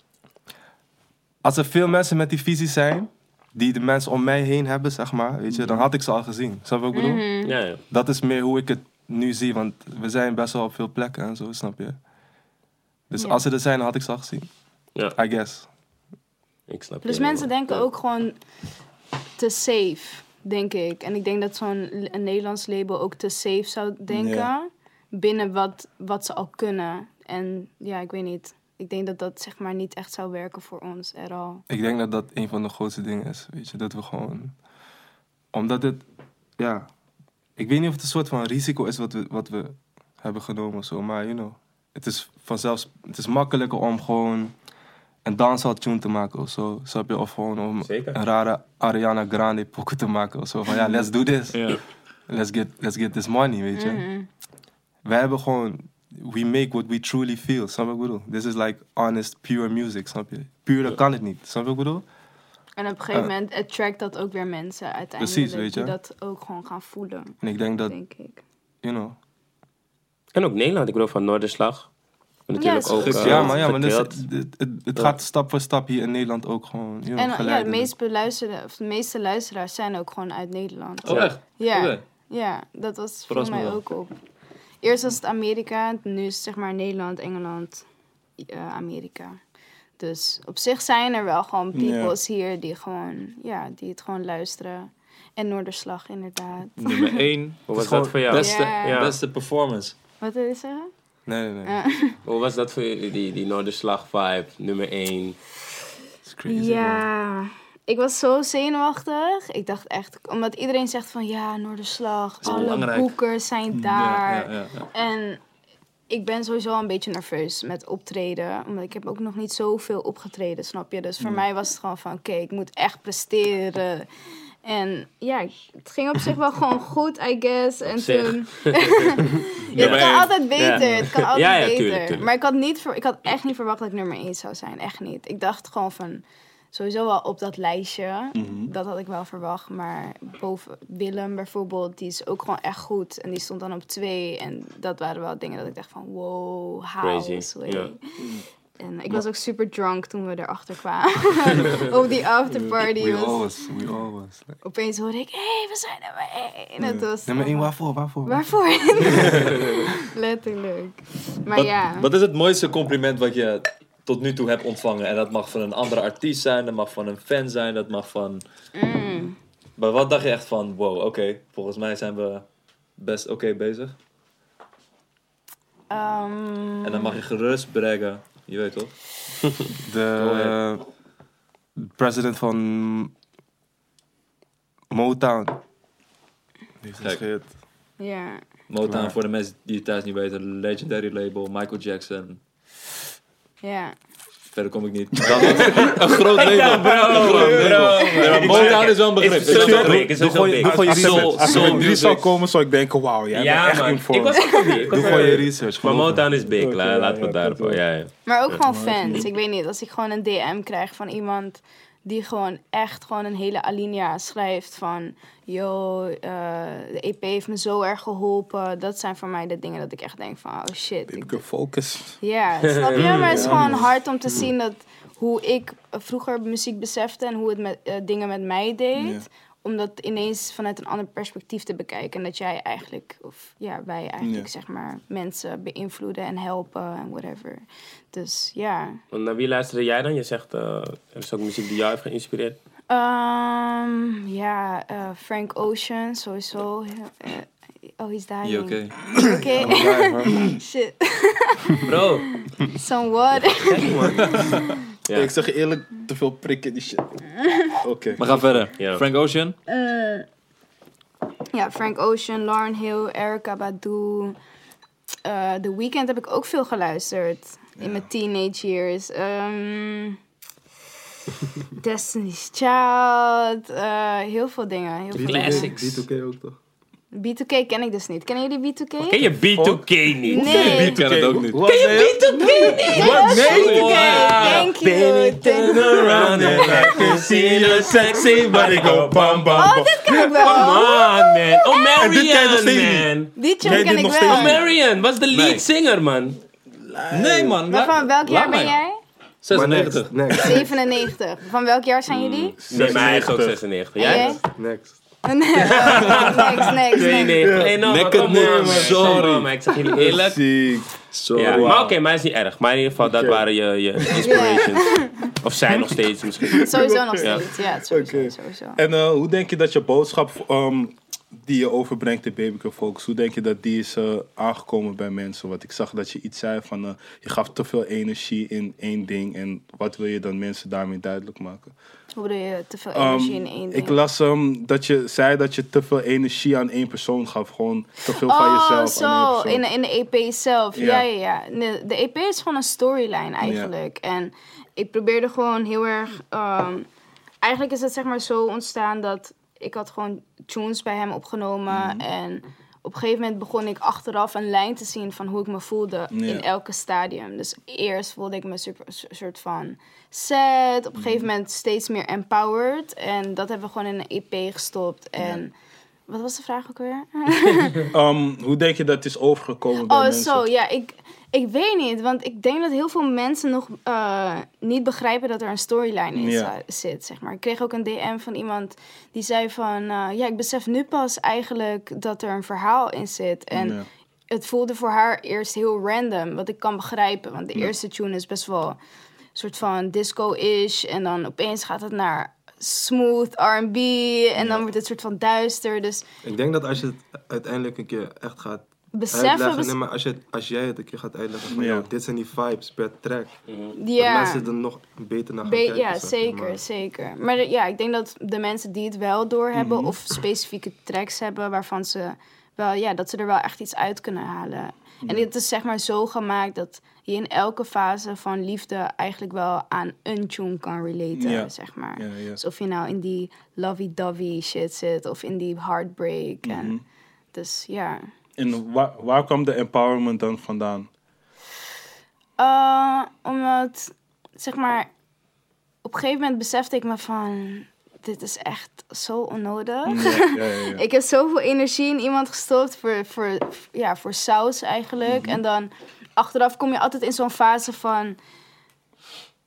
Als er veel mensen met die visie zijn, die de mensen om mij heen hebben, zeg maar, weet je, dan had ik ze al gezien. Snap je wat ik bedoel? Ja, ja. Dat is meer hoe ik het nu zie, want we zijn best wel op veel plekken en zo, snap je? Dus Ja. als ze er zijn, dan had ik ze al gezien. Ja. I guess. Ik snap Plus je mensen wel. denken ook gewoon te safe, denk ik. En ik denk dat een Nederlands label ook te safe zou denken Ja. binnen wat ze al kunnen. En ja, ik weet niet. Ik denk dat dat zeg maar niet echt zou werken voor ons at all. Ik denk dat dat een van de grootste dingen is, weet je, dat we gewoon... Omdat het, ja... Ik weet niet of het een soort van risico is wat we hebben genomen of zo, maar you know... Het is makkelijker om gewoon een dancehall tune te maken of zo, snap je? Of gewoon om Zeker. een rare Ariana Grande pokken te maken of zo. Van ja, let's do this. Ja. Let's get this money, weet je. Wij hebben gewoon... We make what we truly feel, snap je wat ik bedoel? This is like honest, pure music, snap je? Puur kan het niet, snap je wat ik bedoel? En op een gegeven moment attract dat ook weer mensen uiteindelijk. Precies, weet je. Die dat ook gewoon gaan voelen, En ik denk dat, denk ik. you know... En ook Nederland, ik bedoel van Noorderslag. Natuurlijk is ook goed. Ja, maar dus, verdeeld. het gaat stap voor stap hier in Nederland ook gewoon, you know, En ja, geleidelijk. de meeste luisteraars zijn ook gewoon uit Nederland. Oh, echt? Ja, Oké. ja, dat was voor Verras me mij wel. ook op. Eerst was het Amerika, nu is het zeg maar Nederland, Engeland, Amerika. Dus op zich zijn er wel gewoon peoples hier die gewoon, ja, die het gewoon luisteren. En Noorderslag inderdaad. Nummer 1. Hoe was gewoon dat voor jou? Beste, Ja. beste performance. Wat wil je zeggen? Nee. Hoe was dat voor jullie, die Noorderslag vibe, nummer 1? It's crazy, Ja, ik was zo zenuwachtig. Ik dacht echt, omdat iedereen zegt van ja, Noorderslag, alle belangrijk. boekers zijn daar. Ja. En ik ben sowieso een beetje nerveus met optreden. Omdat ik heb ook nog niet zoveel opgetreden, snap je? Dus voor mij was het gewoon van, oké, ik moet echt presteren. En ja, het ging op zich wel gewoon goed, I guess. En zich. toen... Ja, het kan altijd beter. Ja. Het kan altijd Ja, ja, beter. tuurlijk. Maar ik had echt niet verwacht dat ik nummer 1 zou zijn. Echt niet. Ik dacht gewoon van... Sowieso wel op dat lijstje. Dat had ik wel verwacht. Maar boven Willem bijvoorbeeld, die is ook gewoon echt goed. En die stond dan op 2. En dat waren wel dingen dat ik dacht van... Wow, Crazy, house. ja. En ik was ook super drunk toen we erachter kwamen. Op die afterparty. We always. Opeens hoorde ik, hé, we zijn er maar één. Het was Nummer 1, waarvoor? Waarvoor? Letterlijk. Maar ja. Wat is het mooiste compliment wat je tot nu toe hebt ontvangen? En dat mag van een andere artiest zijn, dat mag van een fan zijn, dat mag van... Maar wat dacht je echt van, wow, oké, volgens mij zijn we best oké bezig? En dan mag je gerust braggen, je weet toch? De president van Motown. Die heeft Kijk. Ja. Motown, voor de mensen die het thuis niet weten, legendary label, Michael Jackson. Ja. Verder kom ik niet. Een groot label. Ja, bro. Nee, maar Motown is wel een begrip. Is sowieso big, is sowieso big. Als er drie zou komen, zou ik denken, wauw, jij bent Ja, echt man. informed. Ik was ook big. Doe gewoon je research. Maar geloof me. Motown is big, Oké, laten we ja, het daarop. dat Ja. Maar ook gewoon fans. Ik weet niet, als ik gewoon een DM krijg van iemand die gewoon echt gewoon een hele alinea schrijft van... Yo, de EP heeft me zo erg geholpen. Dat zijn voor mij de dingen dat ik echt denk van, oh shit. Ik focus. Ja, snap je? Maar het is gewoon hard om te zien dat hoe ik vroeger muziek besefte en hoe het met, dingen met mij deed. Ja. Om dat ineens vanuit een ander perspectief te bekijken. En dat jij eigenlijk, of ja, wij eigenlijk, Ja. zeg maar, mensen beïnvloeden en helpen en whatever. Dus ja. Want naar wie luisterde jij dan? Je zegt, er is ook muziek die jou heeft geïnspireerd. Frank Ocean, sowieso. Oh, he's dying. Je oké? Oké. Shit. Bro, Some water. Ja. Ik zeg je eerlijk, te veel prikken die shit. Oké. We gaan verder. Ja. Frank Ocean. Ja, Frank Ocean, Lauryn Hill, Erykah Badu. The Weeknd heb ik ook veel geluisterd. In mijn teenage years. Destiny's Child. Heel veel dingen. Heel veel Classics. B2K ook toch? B2K ken ik dus niet. Kennen jullie B2K? Ken je B2K niet? Nee. Ik ken het ook niet. Ken je B2K niet? Wat? Nee? B2K, thank you. Turn around and I can see your sexy body go bam bam. Oh, dit ken ik Come wel. on, man. Oh, En dit ken je nog Marian, steeds man. Die tune Jij ken dit ik nog wel. steeds Oh, Marian was de lead Nee. singer, man. Nee, man. Maar van welk jaar ben jij? 96. Next. 97. Van welk jaar zijn jullie? Nee, maar hij is ook 96. En Jij? jij? Next. Next. 92. Hey, no, maar Nek het kom neer, on, man. man. Sorry. Kom on, maar ik zeg jullie eerlijk. Ziek. Sorry. Ja, Wow. maar oké, maar het is niet erg. Maar in ieder geval, dat waren je inspirations. Of zijn nog steeds misschien. Sowieso nog Ja. steeds. Ja, sowieso. Oké. sowieso. En hoe denk je dat je boodschap die je overbrengt in Baby Can Focus, hoe denk je dat die is aangekomen bij mensen? Want ik zag dat je iets zei van je gaf te veel energie in één ding. En wat wil je dan mensen daarmee duidelijk maken? Hoe bedoel je te veel energie in één ding? Ik las dat je zei dat je te veel energie aan één persoon gaf. Gewoon te veel van jezelf aan één persoon. In de EP zelf. Ja. Ja. De EP is gewoon een storyline eigenlijk. En ik probeerde gewoon heel erg... eigenlijk is het zeg maar zo ontstaan dat... Ik had gewoon tunes bij hem opgenomen. En op een gegeven moment begon ik achteraf een lijn te zien van hoe ik me voelde in elke stadium. Dus eerst voelde ik me super soort van sad. Op een gegeven moment steeds meer empowered. En dat hebben we gewoon in een EP gestopt. En wat was de vraag ook weer? Hoe denk je dat het is overgekomen bij mensen? Zo, ja. Ik weet niet, want ik denk dat heel veel mensen nog niet begrijpen dat er een storyline in zit, zeg maar. Ik kreeg ook een DM van iemand die zei van... ik besef nu pas eigenlijk dat er een verhaal in zit. En het voelde voor haar eerst heel random, wat ik kan begrijpen. Want de eerste tune is best wel een soort van disco-ish. En dan opeens gaat het naar smooth R&B. En dan wordt het soort van duister. Dus Ik denk dat als je het uiteindelijk een keer echt gaat beseffen... uitleggen, nee, maar als jij het een keer gaat uitleggen van, Ja. yo, dit zijn die vibes per track. Dat ja. mensen er nog beter naar gaan kijken. Ja, zeg maar. zeker, zeker. Maar ik denk dat de mensen die het wel doorhebben... of specifieke tracks hebben waarvan ze wel... dat ze er wel echt iets uit kunnen halen. En het is zeg maar zo gemaakt dat je in elke fase van liefde... eigenlijk wel aan een tune kan relaten, zeg maar. Ja, ja. Dus of je nou in die lovey-dovey shit zit... of in die heartbreak. En, dus ja... En waar kwam de empowerment dan vandaan? Omdat, zeg maar, op een gegeven moment besefte ik me van... Dit is echt zo onnodig. Ja. Ik heb zoveel energie in iemand gestopt voor saus eigenlijk. En dan achteraf kom je altijd in zo'n fase van...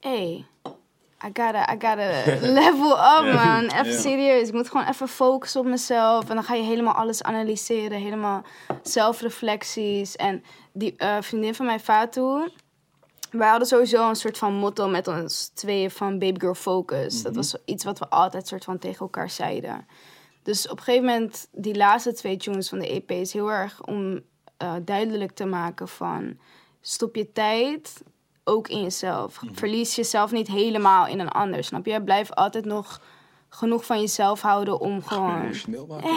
hey, I gotta level up, man. Even serieus. Ik moet gewoon even focussen op mezelf. En dan ga je helemaal alles analyseren. Helemaal zelfreflecties. En die vriendin van mij, Fatou... Wij hadden sowieso een soort van motto met ons tweeën van Baby Girl Focus. Dat was iets wat we altijd soort van tegen elkaar zeiden. Dus op een gegeven moment, die laatste 2 tunes van de EP is heel erg om duidelijk te maken van... Stop je tijd ook in jezelf. Verlies jezelf niet helemaal in een ander, snap je? Blijf altijd nog genoeg van jezelf houden om gewoon... Emotioneel maken.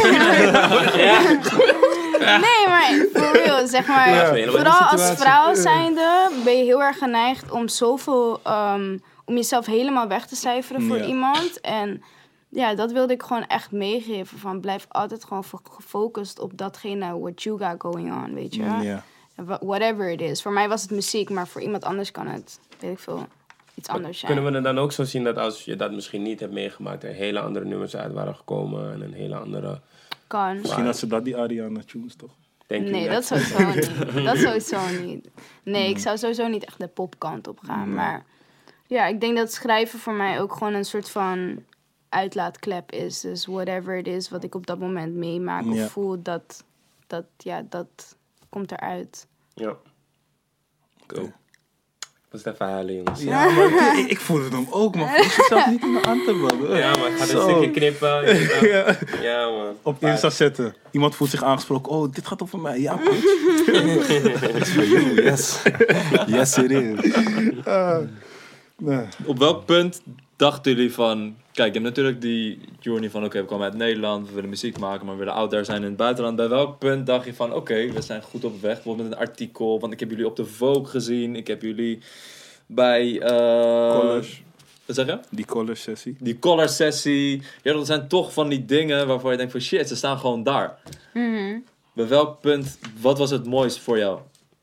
Nee, maar for real, zeg maar. Ja. Vooral als vrouw zijnde ben je heel erg geneigd om zoveel... om jezelf helemaal weg te cijferen voor iemand. En ja, dat wilde ik gewoon echt meegeven. Van blijf altijd gewoon gefocust op datgene what you got going on, weet je. Ja. Whatever it is. Voor mij was het muziek, maar voor iemand anders kan het, weet ik veel, iets anders zijn. Kunnen we het dan ook zo zien dat als je dat misschien niet hebt meegemaakt... er hele andere nummers uit waren gekomen en een hele andere... Kan. Misschien had ze dat die Ariana tunes, toch? Denk je Nee, net? dat sowieso niet. Dat sowieso niet. Nee, ik zou sowieso niet echt de popkant op gaan. Maar ja, ik denk dat schrijven voor mij ook gewoon een soort van uitlaatklep is. Dus whatever it is wat ik op dat moment meemaak of voel, dat komt eruit. Ja. Cool. Dat is even huilen, jongens. Ja, maar ik voelde hem ook, man. Ik zit zelf niet in mijn aan te bellen. Ja, maar ik ga Zo. een stukje knippen. Ja, man. Op Insta zetten. Iemand voelt zich aangesproken. Oh, dit gaat over mij. Ja, coach. Yes. Yes, it is. Nee. Op welk punt dachten jullie van... Kijk, je hebt natuurlijk die journey van... Oké, we komen uit Nederland, we willen muziek maken... maar we willen out there zijn in het buitenland. Bij welk punt dacht je van... Oké, we zijn goed op weg. Bijvoorbeeld met een artikel. Want ik heb jullie op de Vogue gezien. Ik heb jullie bij... College. Wat zeg je? Die college sessie. Die collar sessie. Ja, dat zijn toch van die dingen waarvan je denkt van... Shit, ze staan gewoon daar. Bij welk punt... Wat was het mooist voor jou?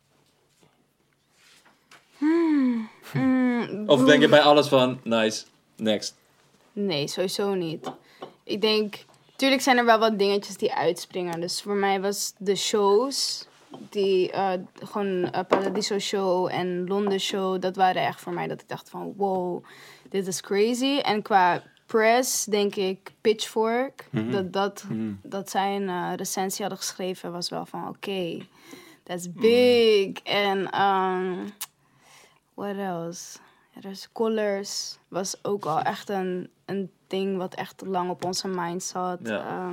Of denk je bij alles van... Nice, next. Nee, sowieso niet. Ik denk, tuurlijk zijn er wel wat dingetjes die uitspringen. Dus voor mij was de shows, die gewoon Paradiso Show en Londen Show, dat waren echt voor mij dat ik dacht van wow, dit is crazy. En qua press denk ik Pitchfork, dat zij een recensie hadden geschreven, was wel van oké, that's big. En what else? Ja, dus Colors was ook al echt een ding wat echt lang op onze mind zat. Ja.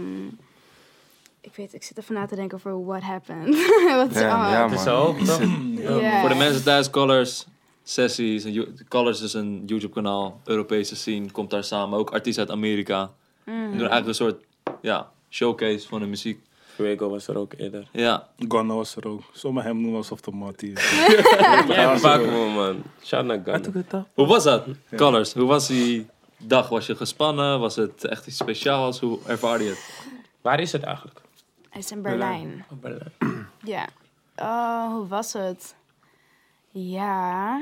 Ik zit even na te denken over what happened. Wat is Ja, allemaal- Het is zo, toch? Ja. Voor de mensen thuis, Colors sessies. Colors is een YouTube-kanaal, Europese scene, komt daar samen. Ook artiesten uit Amerika. Die doen eigenlijk een soort showcase van de muziek. Fuego was er ook eerder. Ja, Gunna was er ook. Zomaar hem noemen alsof de Mattie is. Ja, pak me, man. Shout naar Gunna. hoe was dat? Colors, hoe was die dag? Was je gespannen? Was het echt iets speciaals? Hoe ervaarde je het? Waar is het eigenlijk? Hij is in Berlijn. Oh, Berlijn. Ja. Hoe was het? Ja.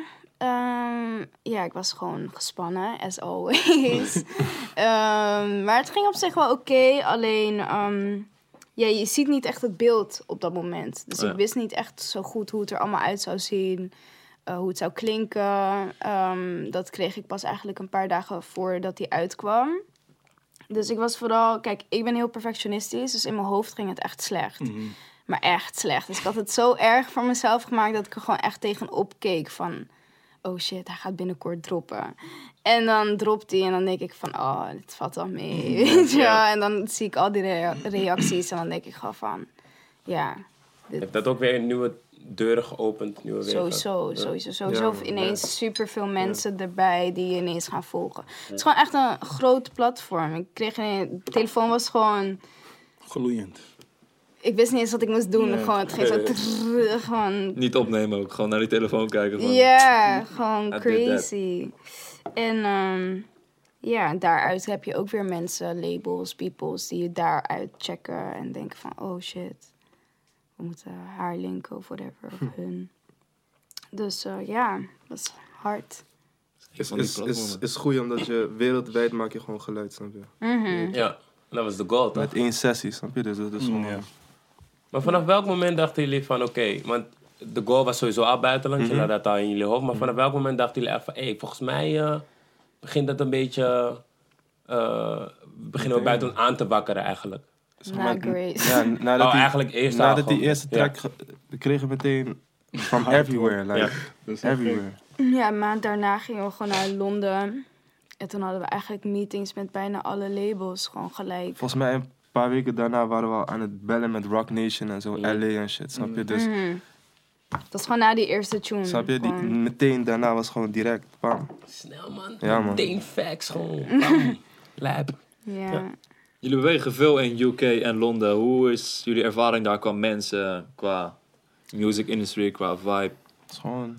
Ja, ik was gewoon gespannen, as always. Maar het ging op zich wel oké. Alleen, ja, je ziet niet echt het beeld op dat moment. Dus ik wist niet echt zo goed hoe het er allemaal uit zou zien. Hoe het zou klinken. Dat kreeg ik pas eigenlijk een paar dagen voordat hij uitkwam. Dus ik was vooral... Kijk, ik ben heel perfectionistisch. Dus in mijn hoofd ging het echt slecht. Maar echt slecht. Dus ik had het zo erg voor mezelf gemaakt... dat ik er gewoon echt tegenop keek van... Oh shit, hij gaat binnenkort droppen. En dan dropt hij en dan denk ik van... Oh, dit valt wel mee. Weet je wel? En dan zie ik al die reacties en dan denk ik gewoon van... Ja, Heeft dat ook weer nieuwe deuren geopend? Nieuwe wegen? Sowieso. Ja, Ineens superveel mensen erbij die je ineens gaan volgen. Het is gewoon echt een groot platform. Ik kreeg de telefoon was gewoon... Gloeiend. Ik wist niet eens wat ik moest doen. Nee. Gewoon, het ging zo... gewoon... Niet opnemen ook, gewoon naar die telefoon kijken. Van, Ja, gewoon I did crazy. En ja, daaruit heb je ook weer mensen, labels, peoples... die je daaruit checken en denken van... Oh shit, we moeten haar linken of whatever, of hun. Dus ja, dat is hard. Is goed, omdat je wereldwijd maak je gewoon geluid, snap je? Ja, dat was de goal, toch? Met 1 sessie, snap je? Dus dat is gewoon... Ja. Maar vanaf welk moment dachten jullie van oké, want de goal was sowieso al buitenland. Je had dat al in jullie hoofd. Maar vanaf welk moment dachten jullie echt van... Hey, volgens mij begint dat een beetje... beginnen we buitenland aan te wakkeren eigenlijk. Na Grace. Ja, eigenlijk eerst al nadat die gewoon. eerste track... We kregen meteen... From everywhere, like... Ja. Dat is Everywhere. Ja, een maand daarna gingen we gewoon naar Londen. En toen hadden we eigenlijk meetings met bijna alle labels. Gewoon gelijk. Volgens mij een paar weken daarna waren we al aan het bellen met Rock Nation en zo, LA en shit, snap je? Dus, Dat was gewoon na die eerste tune. snap je? Gewoon. Meteen daarna was gewoon direct, bam. Snel man. Ja, man. Meteen facts gewoon. Bam. Lijp. Ja. Jullie bewegen veel in UK en Londen. Hoe is jullie ervaring daar qua mensen, qua music industry, qua vibe? Het is gewoon...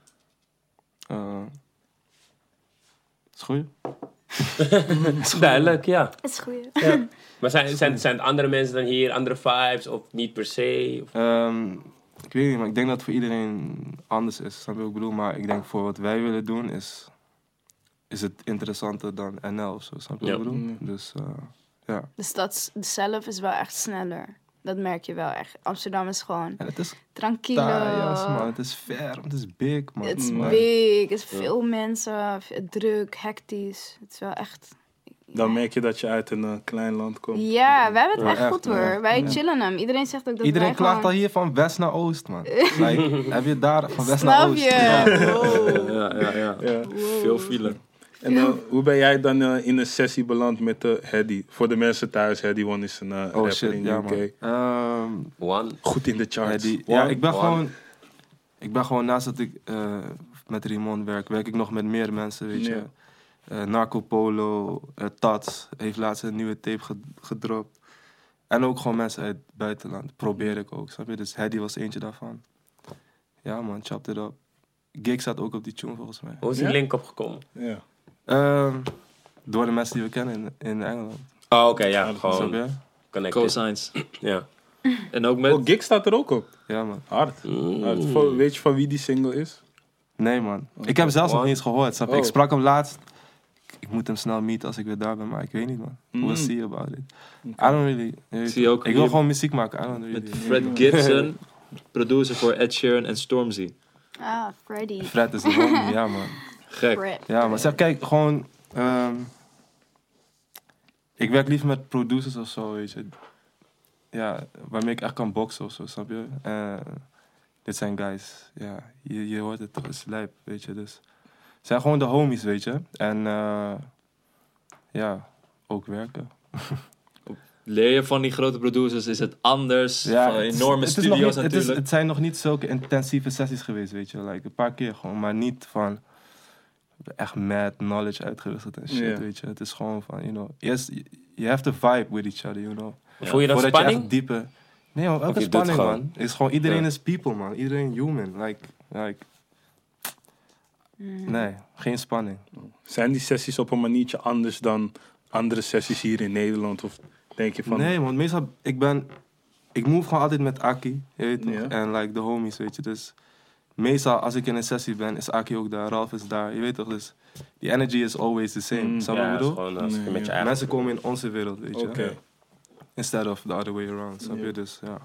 het is goed. Duidelijk, ja. Dat is goed. Ja. Maar zijn het andere mensen dan hier, andere vibes of niet per se? Of... Ik weet niet, maar ik denk dat het voor iedereen anders is, snap je wat ik bedoel? Maar ik denk voor wat wij willen doen is het interessanter dan NL of zo, snap je wat ik bedoel? Dus ja. De stad zelf is wel echt sneller. Dat merk je wel echt. Amsterdam is gewoon En het is tranquilo. ja, man. Het is ver, het is big, man. Het is Maar- big, het is veel mensen, druk, hectisch. Het is wel echt... Dan merk je dat je uit een klein land komt. Ja, wij hebben het Ja, echt echt, goed hoor. ja. Wij chillen hem. Iedereen zegt ook dat Iedereen wij klaagt al gewoon... hier van west naar oost, man. Like, heb je daar van west naar Snap oost? je? Wow. Ja. Ja. Veel file. En hoe ben jij dan in een sessie beland met Hedy? Voor de mensen thuis, Hedy One is een rapper shit, in ja, UK. man. One. Goed in de charts. Ja, ik ben One. gewoon naast dat ik met Rimon werk ik nog met meer mensen, weet je. Narco Polo, Tats heeft laatst een nieuwe tape gedropt. En ook gewoon mensen uit het buitenland. Probeer ik ook, snap je? Dus Hedy was eentje daarvan. Ja man, chopped it up. Gig staat ook op die tune volgens mij. Hoe is die Ja? link opgekomen? Ja. Door de mensen die we kennen in Engeland. Oh, oké, ja. Snap Gewoon je? connected. Cosigns. Ja. En ook met... Oh, Gig staat er ook op. Ja man. Hard. Hard. Weet je van wie die single is? Nee man. Ik heb hem zelfs nog niet eens gehoord, snap je? Ik Oh. sprak hem laatst. Ik moet hem snel meeten als ik weer daar ben, maar ik weet niet man. We'll see about it. I don't really... Zie je ook ik wil hier gewoon muziek maken, I don't really... met Fred Gibson, producer voor Ed Sheeran en Stormzy. Ah, Freddy. Fred is de homie, ja man. Gek. Fred. Ja, maar zeg, kijk, gewoon... ik werk liever met producers of zo, weet je. Ja, waarmee ik echt kan boksen of zo, snap je? Dit zijn guys, ja, je hoort het, het is lijp, weet je. Dus het zijn gewoon de homies, weet je. En ja, ook werken. Leer je van die grote producers? Is het anders? Ja, van het is- enorme het is nog studio's niet- natuurlijk. Het zijn nog niet zulke intensieve sessies geweest, weet je. Like, een paar keer gewoon, maar niet van... We hebben echt mad knowledge uitgewisseld en shit, Ja. weet je. Het is gewoon van, you know... Yes, you have to vibe with each other, you know. Voel je dan Voordat je spanning? echt diepe... Nee man, Of welke je doet spanning gewoon? man. Het is gewoon, iedereen Ja. is people man. Iedereen human. Like... Nee, geen spanning. Zijn die sessies op een maniertje anders dan andere sessies hier in Nederland? Of denk je van... Nee man, meestal... Ik move gewoon altijd met Aki, je weet toch? Ja. En like de homies, weet je. Dus meestal als ik in een sessie ben, is Aki ook daar, Ralf is daar, je weet toch? Dus die energy is always the same. Snap je Ja, wat dat ik is bedoel? gewoon als je Nee, met je ja. eigen... Mensen komen in onze wereld, weet je. Oké. Instead of the other way around, snap je? Dus ja.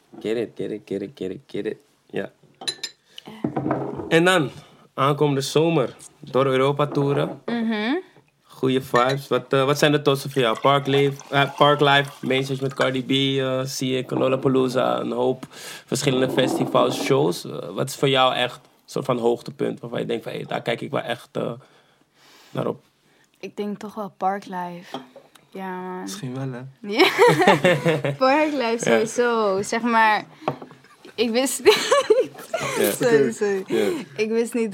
Get it. Ja. En dan, aankomende zomer, door Europa toeren. Goeie vibes. Wat zijn de tofste voor jou? Parklife, Mainstage met Cardi B, zie ik, Lollapalooza, een hoop verschillende festivals, shows. Wat is voor jou echt een soort van hoogtepunt waarvan je denkt van, hey, daar kijk ik wel echt naar op. Ik denk toch wel Parklife. Ja, man. Misschien wel, hè? Ja. Parklife sowieso. Zeg maar, ik wist niet... Sorry. Ik wist niet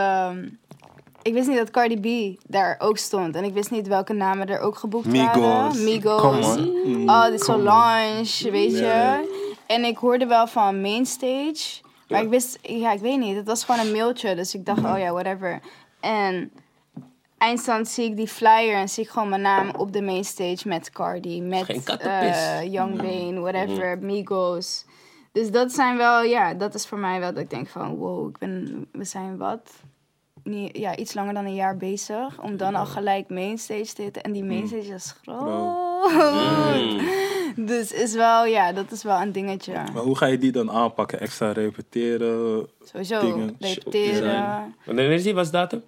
dat Cardi B daar ook stond. En ik wist niet welke namen er ook geboekt waren. Migos. Come on. Oh, de Solange, weet je. En ik hoorde wel van Mainstage. Maar ik wist... Ja, ik weet niet. Het was gewoon een mailtje. Dus ik dacht, oh ja, whatever. En... eindstand zie ik die flyer en zie ik gewoon mijn naam op de mainstage met Cardi, met Geen kattenpis. Young Bane, whatever, Migos. Dus dat zijn wel, ja, dat is voor mij wel dat ik denk van, wow, we zijn iets langer dan een jaar bezig om dan al gelijk mainstage te hitten. En die mainstage is groot. Dus is wel, ja, dat is wel een dingetje. Maar hoe ga je die dan aanpakken? Extra repeteren? Sowieso, Dingen. repeteren. Wanneer is die? Wat is de datum?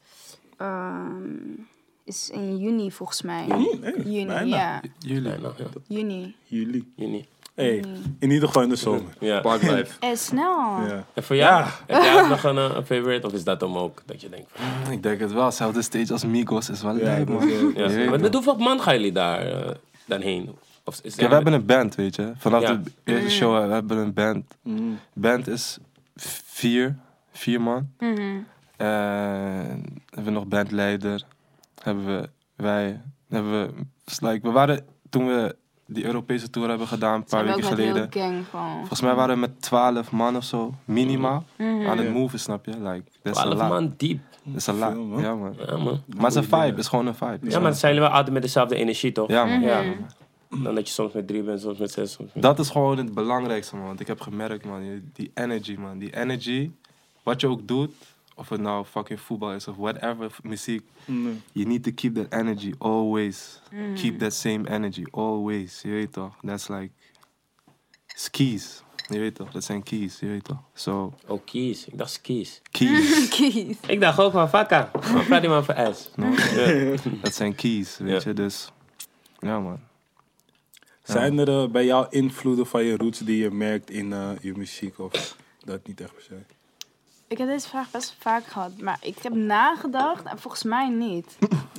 Is in juni volgens mij. Juni? Nee, Juni, bijna. ja. Jullie. Nee, nou, ja. Juni. Juli. Hey, in ieder geval in de zomer. Ja. Parklife. Snel. Ja. En voor jou? Heb jij ook nog een favorite? Of is dat hem ook? Dat je denkt van... Ik denk het wel. Zelfde stage als Migos is wel Ja, lijp, dat man. is wel- Ja. Je weet Maar het. met hoeveel man gaan jullie daar dan heen? Of is Kijk, we hebben een band, weet je. Vanaf Ja. de eerste show we hebben een band. Mm. Band is 4 man. En hebben we nog bandleider. We waren, toen we die Europese tour hebben gedaan, een paar Zijn we weken ook met geleden. heel gang gewoon. Volgens mij waren we met 12 man of zo, minimaal, aan het Ja. moven, snap je? Like, dat is 12 een lot. man diep. Dat is een lot, Veel, man. ja man. Ja, man. Maar het is een vibe, het is gewoon een vibe. Ja, maar dan zijn jullie wel altijd met dezelfde energie, toch? Ja man. Ja. Dan dat je soms met 3 bent, soms met 6. Soms met... Dat is gewoon het belangrijkste, man. Want ik heb gemerkt, man, die energy, man. Die energy, wat je ook doet, of het nou fucking voetbal is of whatever, muziek. Nee. You need to keep that energy, always. Keep that same energy, always. Je weet toch? That's like, it's keys. Je weet toch? Dat zijn keys, je weet toch? So, Oh, keys. Ik dacht skis. keys. Kies. Ik dacht ook van vakka. Wat praat die man voor S? Dat zijn keys, weet Ja. je? Dus, ja man. Zijn er bij jou invloeden van je roots die je merkt in je muziek? Of dat niet echt per se? Ik heb deze vraag best vaak gehad, maar ik heb nagedacht en volgens mij niet.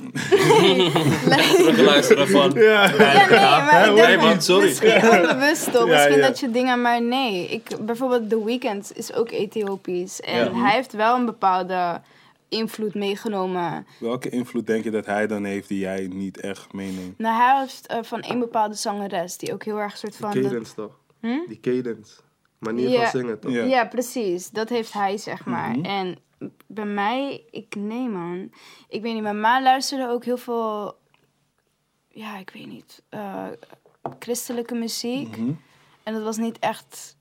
Luisteren van. Ja, nee, maar ik denk man, sorry. misschien onbewust toch. Ja, Misschien ja. dat je dingen, maar nee. Bijvoorbeeld The Weeknd is ook Ethiopisch. En hij heeft wel een bepaalde invloed meegenomen. Welke invloed denk je dat hij dan heeft die jij niet echt meeneemt? Nou, hij heeft van een bepaalde zangeres die ook heel erg soort van... Cadence toch? Die cadence. Manier Ja. van zingen toch? Ja. Ja, precies. Dat heeft hij, zeg maar. En bij mij, nee man. Ik weet niet, mijn ma luisterde ook heel veel... Ja, ik weet niet. Christelijke muziek. En dat was niet echt...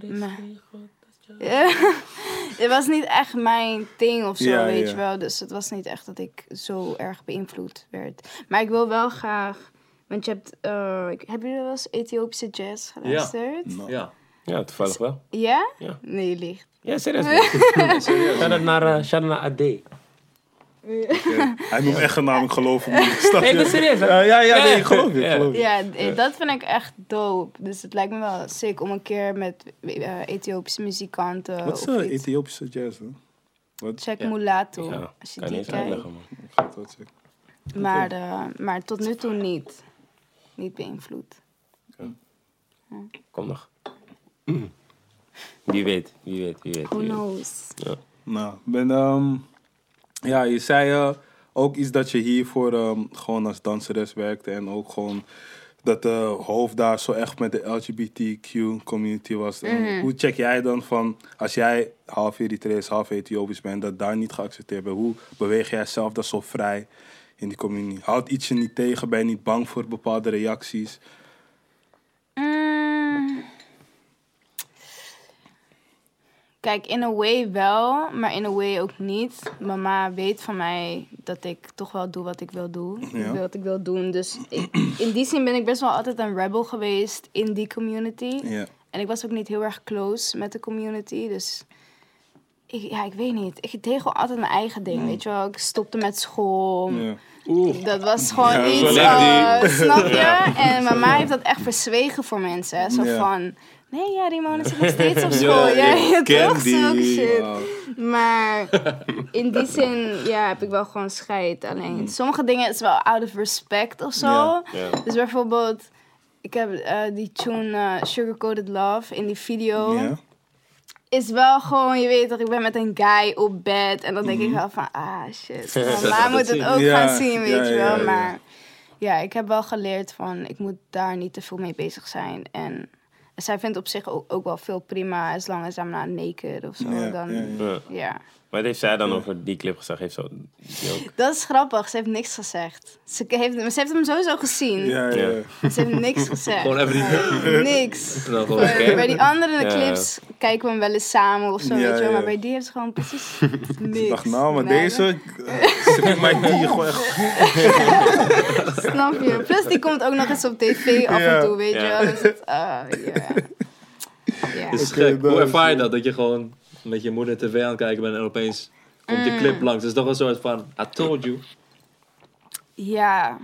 Ja. Het was niet echt mijn ding of zo, Ja, weet ja. je wel. Dus het was niet echt dat ik zo erg beïnvloed werd. Maar ik wil wel graag... Want je hebt... hebben jullie wel eens Ethiopische jazz geluisterd? Ja. Ja, toevallig wel. Ja? Ja. Nee, je ligt. Ja, serieus. man. Shout-out naar AD. Hij noemt echt een naam, ik geloof hem niet. Snap Nee, je? dat is serieus. hè? Ja, nee, ik geloof je. Ja. Ik geloof je. Ja, dat vind ik echt dope. Dus het lijkt me wel sick om een keer met Ethiopische muzikanten... Wat is of iets. Ethiopische jazz, hè? Wat? Check Ja. Mulatto, Ja, als je kan je die niet eens kijkt. uitleggen, man. Ik ga het wat zeggen. Maar tot nu toe niet. Niet beïnvloed. Kom nog. Wie weet, wie weet, wie weet. Who wie weet. knows? Nou, ja, je zei ook iets dat je hiervoor gewoon als danseres werkte. En ook gewoon dat de hoofd daar zo echt met de LGBTQ community was. Hoe check jij dan van, als jij half Eritrees, half Ethiopisch bent, dat daar niet geaccepteerd bent? Hoe beweeg jij zelf dat zo vrij in die community? Houdt iets je niet tegen? Ben je niet bang voor bepaalde reacties? Kijk, in a way wel, maar in a way ook niet. Mama weet van mij dat ik toch wel doe wat ik wil doen. Ja. Ik wil wat ik wil doen. Dus in die zin ben ik best wel altijd een rebel geweest in die community. Ja. En ik was ook niet heel erg close met de community. Dus ik weet niet. Ik deed gewoon altijd mijn eigen ding, weet je wel. Ik stopte met school. Ja. Dat was gewoon Ja, iets, zo ligt snap je? En mama heeft dat echt verzwegen voor mensen. Hè? Zo Ja. van, nee, ja, Rimona zit nog steeds op school. Ja, toch? Zulke shit. Wow. Maar in die zin, ja, heb ik wel gewoon scheid. Alleen, sommige dingen is wel out of respect of zo. Ja. Ja. Dus bijvoorbeeld, ik heb die tune Sugar Coated Love in die video. Ja. Is wel gewoon, je weet toch, ik ben met een guy op bed. En dan denk ik wel van, shit. Mama moet het ook Ja, gaan zien, weet ja, je ja, wel. ja. Maar ja, ik heb wel geleerd van, ik moet daar niet te veel mee bezig zijn. En zij vindt op zich ook wel veel prima, as long as I'm not naked of zo. Ja, Dan, ja, ja. Ja. ja. Wat heeft zij dan over die clip gezegd? Heeft die ook... Dat is grappig, ze heeft niks gezegd. Ze heeft hem sowieso gezien. Ja. Maar ze heeft niks gezegd. Gewoon even niet... Niks. Nou, gewoon, oké. Bij die andere Ja. clips kijken we hem wel eens samen of zo, Ja, weet je wel. ja. Maar bij die heeft ze gewoon precies niks. Ik dacht, nou, maar Nee, deze... Stream mij die gewoon echt... Snap je? Plus die komt ook nog eens op tv af Ja. en toe, weet je Ja. wel. Dus het, ja. Het is Oké, gek. Hoe dat ervaar je is- dat? Dat je gewoon met je moeder tv aan het kijken bent en opeens komt je clip langs. Het is toch een soort van, I told you. Ja.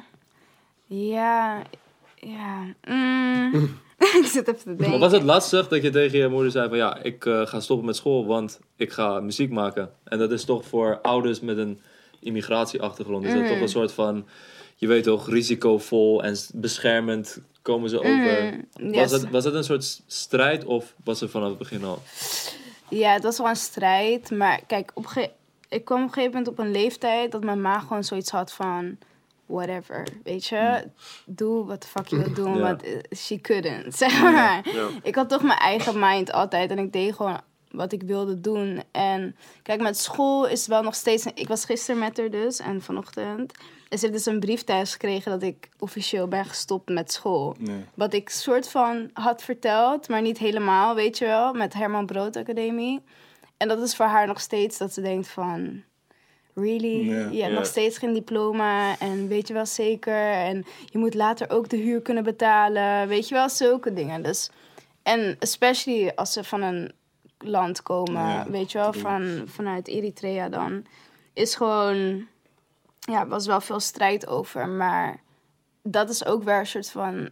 Ik zit even te denken. Maar was het lastig dat je tegen je moeder zei van ja, ik ga stoppen met school, want ik ga muziek maken. En dat is toch voor ouders met een immigratieachtergrond, is dat toch een soort van, je weet toch, risicovol en beschermend komen ze over. Yes. Was dat een soort strijd of was het vanaf het begin al? Ja, het was wel een strijd. Maar kijk, ik kwam op een gegeven moment op een leeftijd dat mijn ma gewoon zoiets had van... Whatever, weet je. Doe wat de fuck je wilt doen, Ja. want she couldn't, zeg maar. Ja. Ik had toch mijn eigen mind altijd en ik deed gewoon wat ik wilde doen. En kijk, met school is wel nog steeds... Ik was gisteren met haar dus en vanochtend. En ze heeft dus een brief thuis gekregen dat ik officieel ben gestopt met school. Nee. Wat ik soort van had verteld, maar niet helemaal, weet je wel. Met Herman Brood Academie. En dat is voor haar nog steeds dat ze denkt van... Really? Ja. Je hebt Ja. nog steeds geen diploma en weet je wel zeker. En je moet later ook de huur kunnen betalen. Weet je wel, zulke dingen. Dus, en especially als ze van een land komen, Ja, weet je wel, vanuit Eritrea dan. Is gewoon... Ja, er was wel veel strijd over, maar... Dat is ook weer een soort van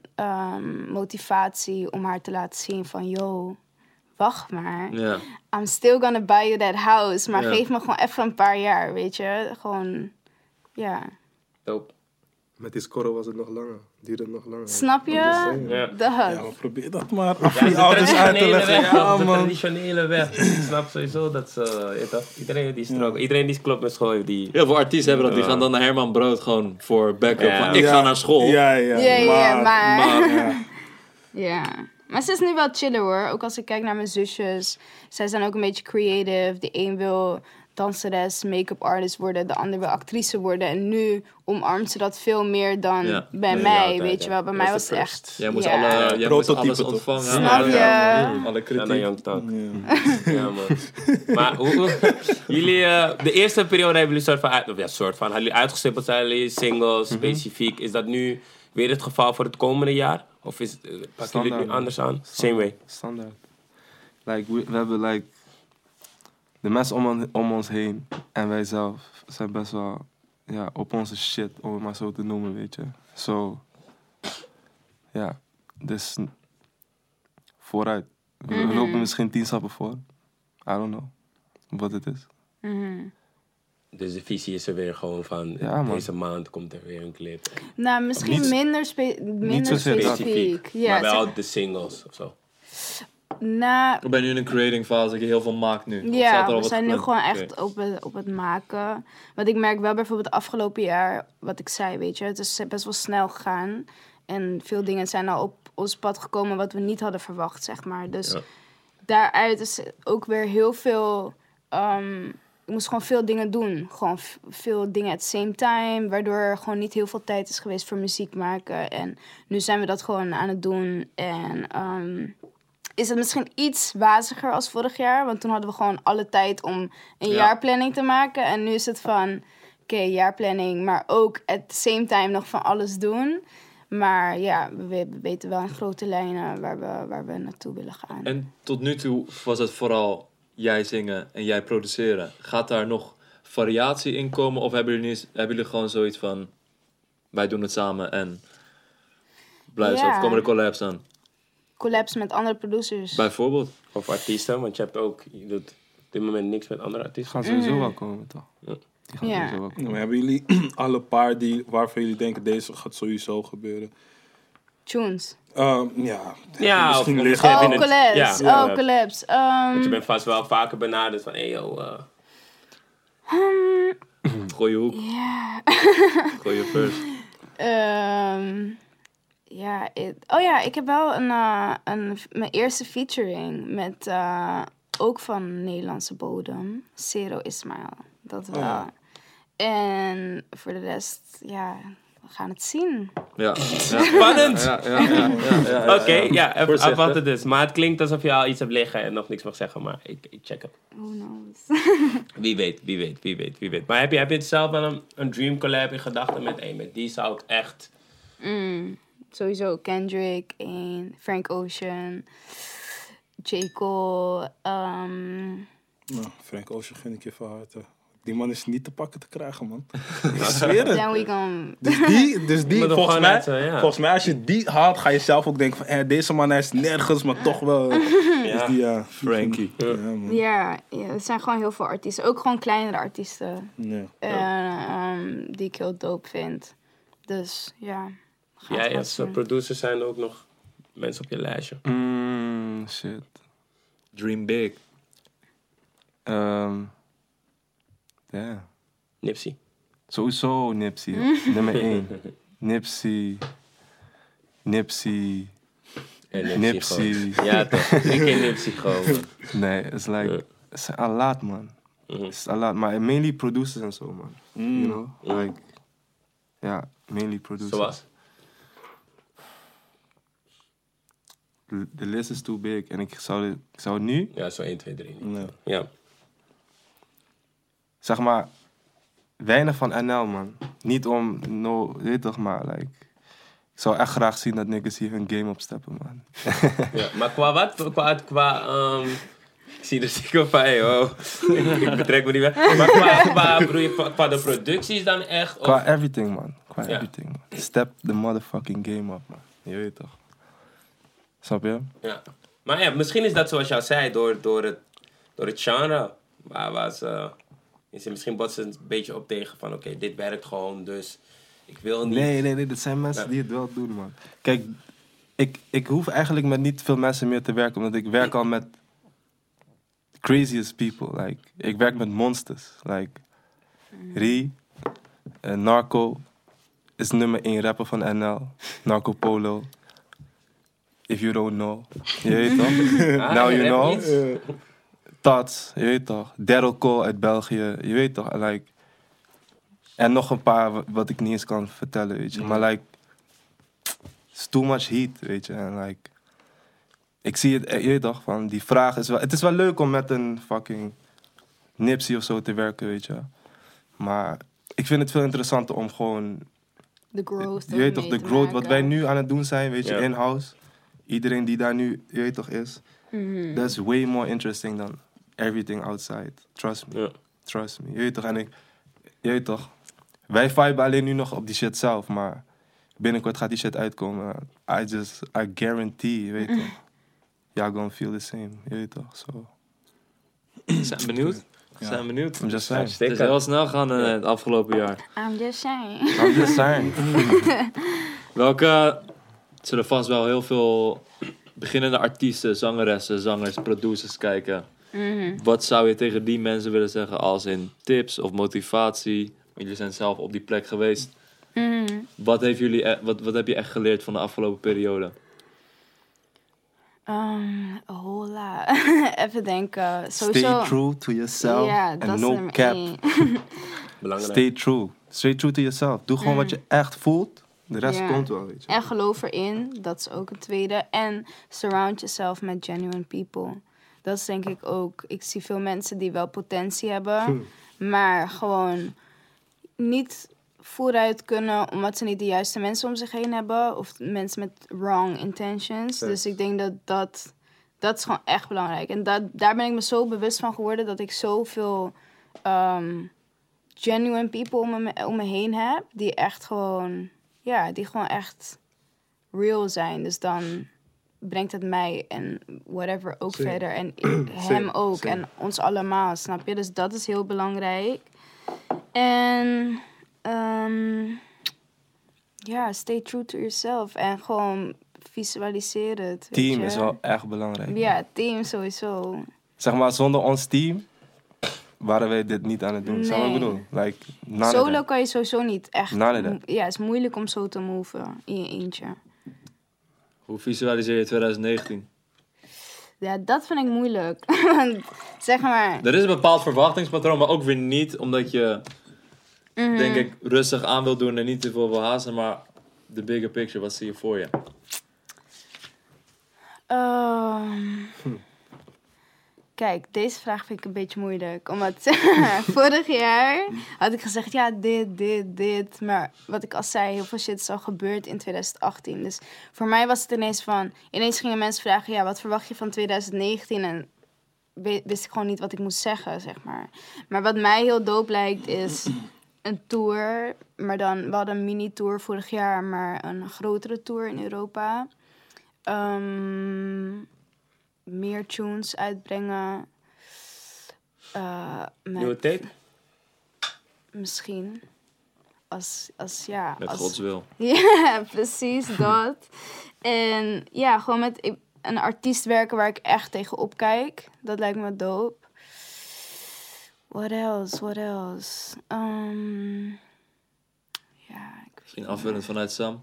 motivatie om haar te laten zien van... Yo, wacht maar. Ja. I'm still gonna buy you that house. Maar Ja. geef me gewoon even een paar jaar, weet je. Gewoon, ja. Dope. Met die score was het nog langer. Duurde het nog langer. Snap je? Ja. Dat. Ja, maar probeer dat maar af Ja, die ouders uit te traditionele leggen. weg, Ja, de man. traditionele weg. Ik snap sowieso dat ze... Iedereen die struggle, iedereen die klopt met school heeft die... Heel veel artiesten hebben dat. Die Ja. gaan dan naar Herman Brood gewoon voor backup. Ja. Van, ik Ja. ga naar school. Ja, Ja, maar... ja. Ja. Maar ze is nu wel chiller hoor. Ook als ik kijk naar mijn zusjes. Zij zijn ook een beetje creative. De een wil danseres, make-up artist worden. De ander wil actrice worden. En nu omarmt ze dat veel meer dan Ja. bij Nee, mij. altijd, weet je wel. Bij ja. mij Dat is was de het first. echt... Jij moest, ja. jij moest Prototype alles toch? ontvangen. Snap je? Alle Ja, kritiek. naar Young Talk. Ja. Ja, man. Maar jullie, de eerste periode hebben jullie soort van, hadden jullie uitgestippeld, zijn jullie singles, specifiek. Is dat nu weer het geval voor het komende jaar? Of pakken jullie het nu Standaard, anders aan? Same way. Standaard. Like, we hebben like, de mensen om ons heen en wij zelf zijn best wel ja, op onze shit, om het maar zo te noemen, weet je. Zo, ja, dus vooruit. We lopen misschien 10 stappen voor. I don't know wat het is. Dus de visie is er weer gewoon van, Ja, man. deze maand komt er weer een clip. Nou, misschien Niet- minder zozeer dat. specifiek. Ja, maar wel zeg- de singles of zo. nou, Ik ben nu in een creating fase dat je heel veel maakt nu. Of staat ja, er al we wat zijn nu gepland? gewoon Oké. echt op het maken. Want ik merk wel bijvoorbeeld afgelopen jaar, wat ik zei, weet je. Het is best wel snel gegaan. En veel dingen zijn al op ons pad gekomen wat we niet hadden verwacht, zeg maar. Dus Ja. daaruit is ook weer heel veel... ik moest gewoon veel dingen doen. Gewoon veel dingen at the same time. Waardoor er gewoon niet heel veel tijd is geweest voor muziek maken. En nu zijn we dat gewoon aan het doen. En is het misschien iets waziger als vorig jaar. Want toen hadden we gewoon alle tijd om een jaarplanning te maken. En nu is het van, oké, jaarplanning. Maar ook at the same time nog van alles doen. Maar ja, we weten wel in grote lijnen waar we naartoe willen gaan. En tot nu toe was het vooral jij zingen en jij produceren. Gaat daar nog variatie in komen? Of hebben jullie gewoon zoiets van, wij doen het samen en blijven Ja. Of komen er collabs aan? Collabs met andere producers. Bijvoorbeeld. Of artiesten, want je doet op dit moment niks met andere Die artiesten. gaan sowieso wel komen, toch? Ja. Die gaan Ja. sowieso wel komen. Maar hebben jullie alle paar waarvan jullie denken deze gaat sowieso gebeuren? Tunes. Ja, Ja, misschien of- liggen. Oh, heb je het- collabs. ja. Oh, collabs. Want je bent vast wel vaker benaderd van, hey yo, Gooi je hoek, Ja. gooi je first. Ja, ik heb wel mijn eerste featuring met ook van Nederlandse bodem. Zero Ismail. Dat wel. ja. En voor de rest, ja, we gaan het zien. Ja. Spannend! Ja. Oké, ja, even Voorzichtig. afwachten dus. Maar het klinkt alsof je al iets hebt liggen en nog niks mag zeggen, maar ik check het. Who knows? Wie weet. Maar heb je zelf wel een dream collab in gedachten met die zou ik echt... Sowieso Kendrick en Frank Ocean, J. Cole. Nou, Frank Ocean gun ik je van harte. Die man is niet te pakken te krijgen, man. Ik zweer het. Then we gonna... Dus die Moet er volgens gewoon mij, uit zijn, ja. volgens mij, als je die haalt, ga je zelf ook denken van, deze man hij is nergens, maar toch wel. Dus die, ja. Frankie. Ja, man. Ja, er zijn gewoon heel veel artiesten. Ook gewoon kleinere artiesten. Ja. Die ik heel dope vind. Dus ja. gaat Jij wel als zien. producer zijn er ook nog mensen op je lijstje. Shit. Dream big. Ja. Nipsey. Sowieso Nipsey. Nummer 1. Nipsey. En Nipsey. Nipsey. gewoon. Ja toch, ik ken Nipsey gewoon. Man. Nee, het is like... Het is a lot, man. Het is a lot. Maar mainly producers en zo, man. You know? Like... Ja, mainly producers. Zoals? De list is too big. En ik zou het nu... Ja, zo 1, 2, 3. Ja. Ja. Zeg maar... Weinig van NL, man. Niet om... No, weet toch, maar like... Ik zou echt graag zien dat niggas hier hun game opsteppen, man. Ja, maar qua wat? Ik zie de sticker van, ik betrek me niet meer. Maar qua de producties dan echt? Of? Qua everything, man. Qua Ja. everything, man. Step the motherfucking game up, man. Je weet toch? Snap je? Ja. Maar ja, misschien is dat zoals jij zei, door het genre. Waar ze... Misschien botsen ze een beetje op tegen van, oké, dit werkt gewoon, dus ik wil niet... Nee, dat zijn mensen die het wel doen, man. Kijk, ik hoef eigenlijk met niet veel mensen meer te werken, omdat ik werk al met craziest people. Like, ik werk met monsters. Like, Rie, Narco is nummer 1 rapper van NL. Narco Polo. If you don't know. Je weet toch? Now you know. Tats, je weet toch? Daryl Cole uit België, je weet toch? Like, en nog een paar wat ik niet eens kan vertellen, weet je. Maar like, it's too much heat, weet je. En like, ik zie het, je weet toch, van die vraag is wel... Het is wel leuk om met een fucking Nipsey of zo te werken, weet je. Maar ik vind het veel interessanter om gewoon... De growth. Je weet toch, de growth, wat wij nu aan het doen zijn, weet je, Ja. in-house. Iedereen die daar nu, je weet toch, is. That's way more interesting than everything outside. Trust me. Ja. Trust me. Je weet toch, en je weet toch, wij viben alleen nu nog op die shit zelf, maar binnenkort gaat die shit uitkomen. I guarantee, je weet toch. Y'all gonna feel the same, je weet toch, so. Zijn benieuwd? Zijn benieuwd. I'm just saying. Het is heel snel gaan het afgelopen jaar. I'm just saying. I'm just saying. Welke... Er zullen vast wel heel veel beginnende artiesten, zangeressen, zangers, producers kijken. Wat zou je tegen die mensen willen zeggen als in tips of motivatie? Want jullie zijn zelf op die plek geweest. Wat heb je echt geleerd van de afgelopen periode? Hola. Even denken. Sowieso... Stay true to yourself Ja, dat and is no nummer cap. 1. Belangrijk. Stay true. Stay true to yourself. Doe gewoon wat je echt voelt. De rest Ja. komt wel, weet je. En geloof erin, dat is ook een tweede. En surround yourself met genuine people. Dat is denk ik ook. Ik zie veel mensen die wel potentie hebben, maar gewoon niet vooruit kunnen omdat ze niet de juiste mensen om zich heen hebben. Of mensen met wrong intentions. Dus ik denk dat is gewoon echt belangrijk. En daar ben ik me zo bewust van geworden dat ik zoveel genuine people om me heen heb. Die echt gewoon... Ja, die gewoon echt real zijn. Dus dan brengt het mij en whatever ook verder. En hem ook. En ons allemaal, snap je? Dus dat is heel belangrijk. En... ja, stay true to yourself. En gewoon visualiseer het. weet Team je? is wel echt belangrijk. Ja, team sowieso. Zeg maar, zonder ons team waren wij dit niet aan het doen. Snap je wat ik bedoel? Like, none of Solo that. kan je sowieso niet echt... None of that. Ja, het is moeilijk om zo te moven in je eentje. Hoe visualiseer je 2019? Ja, dat vind ik moeilijk. Want, zeg maar... Er is een bepaald verwachtingspatroon, maar ook weer niet. Omdat je, denk ik, rustig aan wil doen en niet te veel wil haasten. Maar de bigger picture, wat zie je voor je? Kijk, deze vraag vind ik een beetje moeilijk. Omdat vorig jaar had ik gezegd, ja, dit. Maar wat ik al zei, heel veel shit is al gebeurd in 2018. Dus voor mij was het ineens gingen mensen vragen, ja, wat verwacht je van 2019? En wist ik gewoon niet wat ik moest zeggen, zeg maar. Maar wat mij heel dope lijkt is een tour. Maar dan, we hadden een mini-tour vorig jaar, maar een grotere tour in Europa. Meer tunes uitbrengen. Nieuwe tape? Misschien. Met Gods wil. Ja, precies dat. En ja, gewoon met een artiest werken waar ik echt tegenop kijk. Dat lijkt me dope. What else? Misschien afvullend vanuit Sam.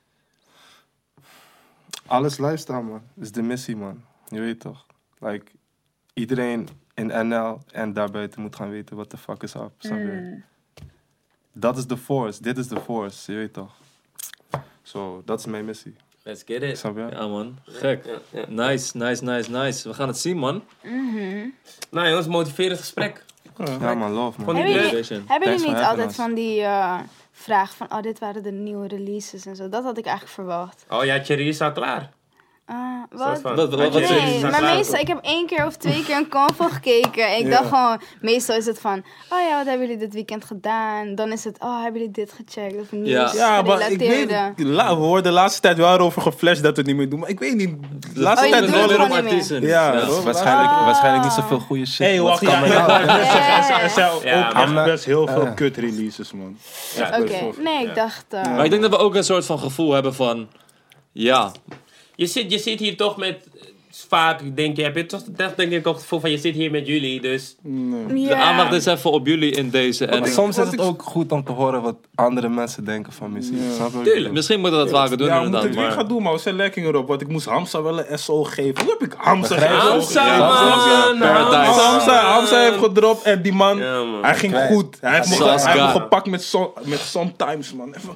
Alles luisteren, man. Dat is de missie, man. Je weet toch? Like, iedereen in NL en daarbuiten moet gaan weten wat de fuck is up. Snap je? Dat is de force. Dit is de force. Je weet toch? So, dat is mijn missie. Let's get it. Snap je? Ja, man. Gek. Ja. Nice. We gaan het zien, man. Nou jongens, motiverend gesprek. Ja, man. Love, man. Vond ik Hebben leuk. jullie Thanks niet for altijd having us. van die vraag van... Oh, dit waren de nieuwe releases en zo. Dat had ik eigenlijk verwacht. Oh ja, Thierry is al klaar. Wat? Wat Nee, is maar meestal, ik heb 1 keer of 2 keer een convo gekeken. En ik dacht gewoon, meestal is het van... Oh ja, wat hebben jullie dit weekend gedaan? Dan is het, oh, hebben jullie dit gecheckt? Of nieuws Ja, maar ik weet... gerelateerde. We hoorden de laatste tijd wel over geflasht dat we het niet meer doen. Maar ik weet niet. De laatste je tijd doet wel het weer gewoon op niet artiesten. Ja, Ja. hoor. Waarschijnlijk niet zoveel goede shit. Hey, wacht. Wat kan men nou? Er zijn ook Ja, echt maar- best heel veel kut releases, man. Ja, Oké, nee, ik dacht... Maar ik denk dat we ook een soort van gevoel hebben van... Ja, Je zit hier toch met... Vaak denk je, heb je toch denk ik ook het gevoel van je zit hier met jullie, dus... de aandacht is even op jullie in deze. En Maar soms is het ook goed om te horen wat andere mensen denken van muziek. Snap je wat ik Tuurlijk. bedoel? misschien moeten we dat vaker doen Ja, we moeten inderdaad. het weer gaan doen, maar we zijn lekker erop. Want ik moest Hamza wel een SO geven. Hoe heb ik Hamza Begrijp je? gegeven? Hamza, man! Paradise. Hamza heeft gedropt en die man, Ja, man. hij ging Kijk. goed. Hij heeft Zoals me God. gepakt met Sometimes, man. Even,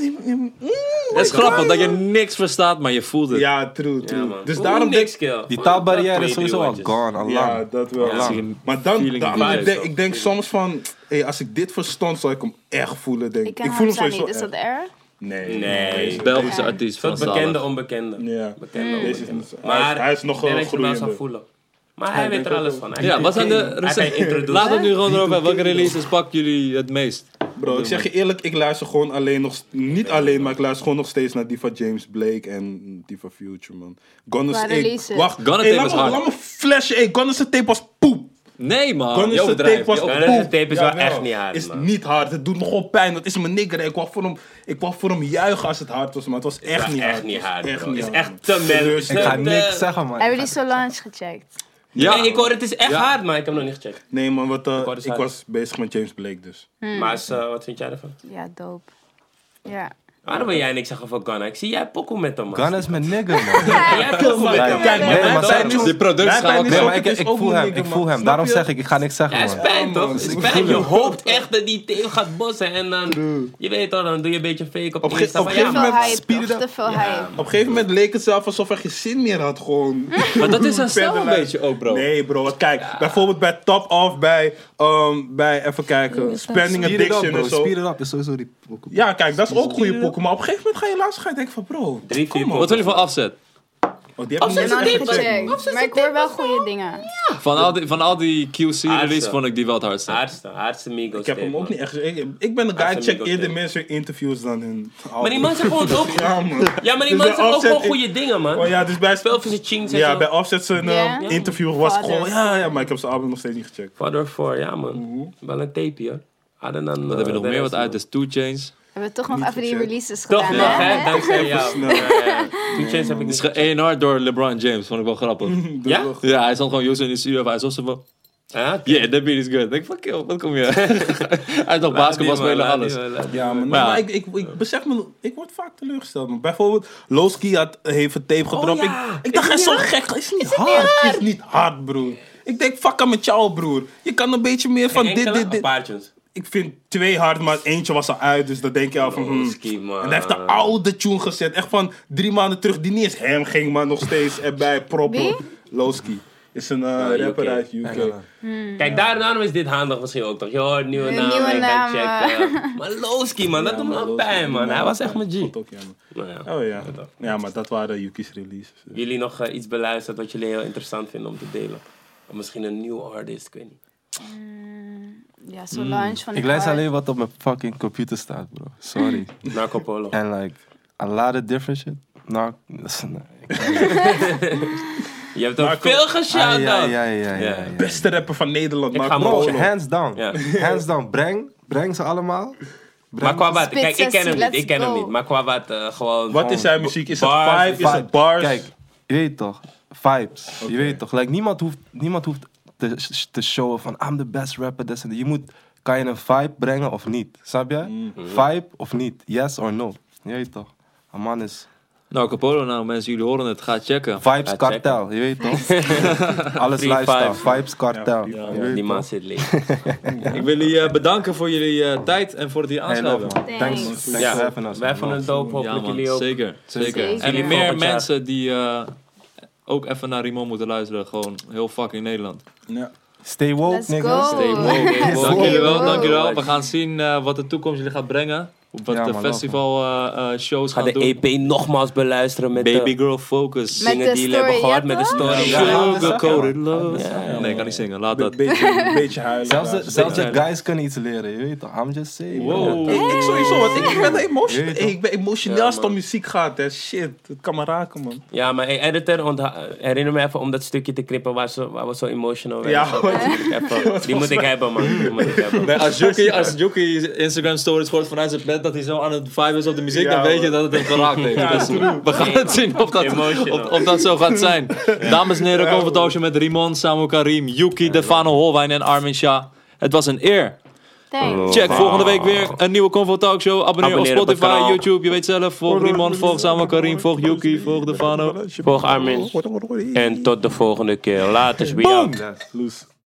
Het is grappig dat je niks verstaat, maar je voelt het. ja, true. Ja, man. Dus Hoe daarom niks, denk kill. Die taalbarrière is Twee, sowieso al drie gone, al ja, lang. dat wel. Ja. Maar dan, Feeling ik denk soms van, hey, als ik dit verstond, zou ik hem echt voelen, denk Ik ik. ken Ik voel hem Hamza sowieso niet, is dat echt. erg? Nee. Nee. Belgische Ja. artiest Een soort van bekende, Zalig. onbekende. Ja. Bekende, Deze is onbekende. niet- Maar hij is nog ik denk dat je hem wel groeiende. zou voelen. Maar hij weet er alles van. Hij Ja, kan- wat zijn de hij kan recente... introduceren. Laten we het nu gewoon erover hebben. Welke releases pakken jullie het meest? Bro, ik zeg je eerlijk, ik luister gewoon alleen nog... Niet alleen, maar ik luister gewoon nog steeds naar Diva James Blake en Diva Future, man. Gunners Qua releases. Wacht, Gunna hey, tape is hard. laat me flashen. Hey, Gunners tape was poep. Nee man, Gunners je tape overdrijft. was je Ja, overdrijft. dat tape is wel Jawel. echt niet hard, Is man. niet hard. Het doet me gewoon pijn. Dat is mijn nigger. Ik wou voor hem juichen als het hard was, maar het was echt Het niet is hard. echt niet hard, Echt bro. niet Het is hard. echt te mellow. Ik ga niks zeggen, man. Hebben jullie Solange gecheckt? Ja, Nee, ik hoor het is echt Ja. hard, maar ik heb hem nog niet gecheckt. Nee, man, wou ik was bezig met James Blake, dus. Maar wat vind jij ervan? Ja, dope. Ja. Waarom wil jij niks zeggen van Gunna? Ik zie jij pokoe met hem, man. Gun is mijn nigger, man. Ja, jij pokoe met hem. Kijk, Nee, maar maar zijn die productie Wij gaan zijn ook niet Nee, zo- maar het is ik ook voel een hem. nigger, Ik man. voel hem. Snap Daarom je? zeg ik ga niks zeggen, Ja, is man. pijn Ja, toch? man. Is Ik pijn. voel Je hem. hoopt echt dat die tape gaat bossen en dan... Je weet toch, dan doe je een beetje fake op Op ge- Insta. op van, Te ja, gegeven veel man. moment hype, speed toch? it up. Te veel Ja, hype. Op een gegeven moment leek het zelf alsof hij geen zin meer had, gewoon. maar dat is een stijl een Verder beetje ook, bro. Nee, bro, want kijk, bijvoorbeeld bij Top Off, bij even kijken, Spending Speed it up, Addiction bro. en zo. Speed it up is sowieso die... Ja, kijk, dat is ook goede pokken, maar op een gegeven moment ga je luisteren, ga je denken van, bro, 3, 4 kom op. Wat wil je voor afzet? Oh, die heb ik Ik heb niet nog eens niet echt gecheckt. gecheckt. Maar ik hoor wel goede dingen. Van al die QC-release Hardste. vond ik die wel het hardste. Hardste Migos Ik heb hem tape, ook man. niet echt ik ben de guy, Hardste check Migos eerder tape. mensen interviews dan hun Maar die man zegt gewoon ook... Ja, man. Ja, maar die Dus man bij zegt ook Offset gewoon ik- goede dingen, man. Oh ja, dus bij... Spel voor zijn chinks en Ja, zo. bij Offset zijn Ja. interview was het Father. gewoon, ja, maar ik heb zijn album nog steeds niet gecheckt. Father 4, ja man. Wel een tape hier. Harder dan... Wat hebben we nog meer wat uit? Dus 2 Chainz. We hebben toch nog Niet even die gecheckt. releases Toch gedaan, nog, hè? hè? Dankzij jou. snel. Ja, ja. Two Chainz heb ik Die is niet. ge-A&R'd door LeBron James, vond ik wel grappig. Ja? Ja, hij stond gewoon Joost in de studio, hij was zo van... Ja, Yeah, that beat is good. Ik denk, fuck you, wat kom je? Hij is nog basketbal spelen, alles. Ja, maar, Maar ja. maar ik besef me, ik word vaak teleurgesteld. Man. Bijvoorbeeld, Lowski heeft een tape gedropt. ja. Ik dacht, hij is zo gek. Is niet hard. Het is niet hard, broer. Ik denk, fuck hem met jou, broer. Je kan een beetje meer van dit. Een paar tunes. Ik vind 2 hard, maar eentje was al uit. Dus dan denk je al van, Lowski, man. En hij heeft een oude tune gezet. Echt van 3 maanden terug. Die niet eens hem ging, maar nog steeds erbij proppen. Wie? Lowski. Is een UK. rapper uit UK. Kijk, daarom is dit handig misschien ook toch. Je hoort nieuwe Een namen, nieuwe je gaat naam, checken. Maar Lowski, man, dat doet me wel pijn, man. Hij was echt mijn G. Goed ook, ja, man. Nou ja. Oh ja. Ja, maar dat waren Yuki's releases. Jullie nog iets beluisterd wat jullie heel interessant vinden om te delen? Of misschien een nieuwe artist, ik weet niet. Ja, Solange van Ik luister alleen wat op mijn fucking computer staat, bro. Sorry. Marco Polo. And like, a lot of different shit. Nou, Je hebt hem Marco- veel geshout ja. Beste rapper van Nederland, Ik ga Marco hem Bro, Polo. hands down. Ja. Hands down. Breng ze allemaal. Maar qua wat, Spit kijk, ik ken hem sessie, niet, ik ken let's hem go. niet. Maar qua wat, gewoon... Wat is zijn muziek? Is het Bars, vibe? Is het bars? Kijk, je weet toch, vibes. Je weet toch, like, niemand hoeft te showen van I'm the best rapper. This and that. Kan je een vibe brengen of niet? Snap je? Vibe of niet? Yes or no? Je weet toch. Een man is Nou, Capolo, nou mensen, jullie horen het. Ga checken. vibes Ja, kartel. Je weet toch? Alles Free lifestyle. vibes. Vibes kartel. Ja, Je weet Die man toch? zit leeg. Ik wil jullie bedanken voor jullie tijd en voor het hier Hey, love, aanschrijven. man. Thanks. Thanks for Ja, having us. wij man. vonden het dope, Ja hopelijk man, jullie ook. zeker. Zeker. En Jullie meer volgend jaar. mensen die ook even naar Rimon moeten luisteren. Gewoon heel fucking Nederland. Ja. Stay woke, Let's nigga. go. Stay woke. Stay Dank jullie wel, woke. dank jullie wel. We gaan zien wat de toekomst jullie gaat brengen. Wat Ja, de man, festival shows Ga gaan de doen. EP nogmaals beluisteren met Baby de Girl Focus. Met dingen de die jullie hebben story, gehoord ja, met de toch? story. Ja. Sugar-coated love. Ja. Nee, ik kan niet zingen. Laat dat. Beetje huilen. Zelfs de guys kunnen iets leren, je weet toch? I'm just saying. Wow. Ik sowieso, want ik ben emotioneel. Je weet toch? Ik ben emotioneel als het om muziek gaat, hè. Shit, het kan me raken, man. Ja, maar hey, editor, herinner me even om dat stukje te knippen waar we zo emotional werden. Ja, Zo, want- die moet ik hebben, man. Die moet ik hebben. Nee, als Yuki Instagram stories hoort vanuit zijn bed dat hij zo aan het vibe is op de muziek, Ja, dan weet je man. dat het hem geraakt heeft. Ja, Dus true. we gaan het zien of Emotional. of dat zo gaat zijn. Dames en heren, Convertotion met Rimon, Samu Karim, Yuki, Defano Holwijn en Armin Shah. Het was een eer. Thanks. Check volgende week weer een nieuwe Convo Talk Show. Abonneer op Abonneer op het Spotify, kanaal. YouTube. Je weet zelf. Volg Rimon, volg Samu Karim, volg Yuki, volg Defano. Volg Armin. En tot de volgende keer. Later, we out. Yes. Loes.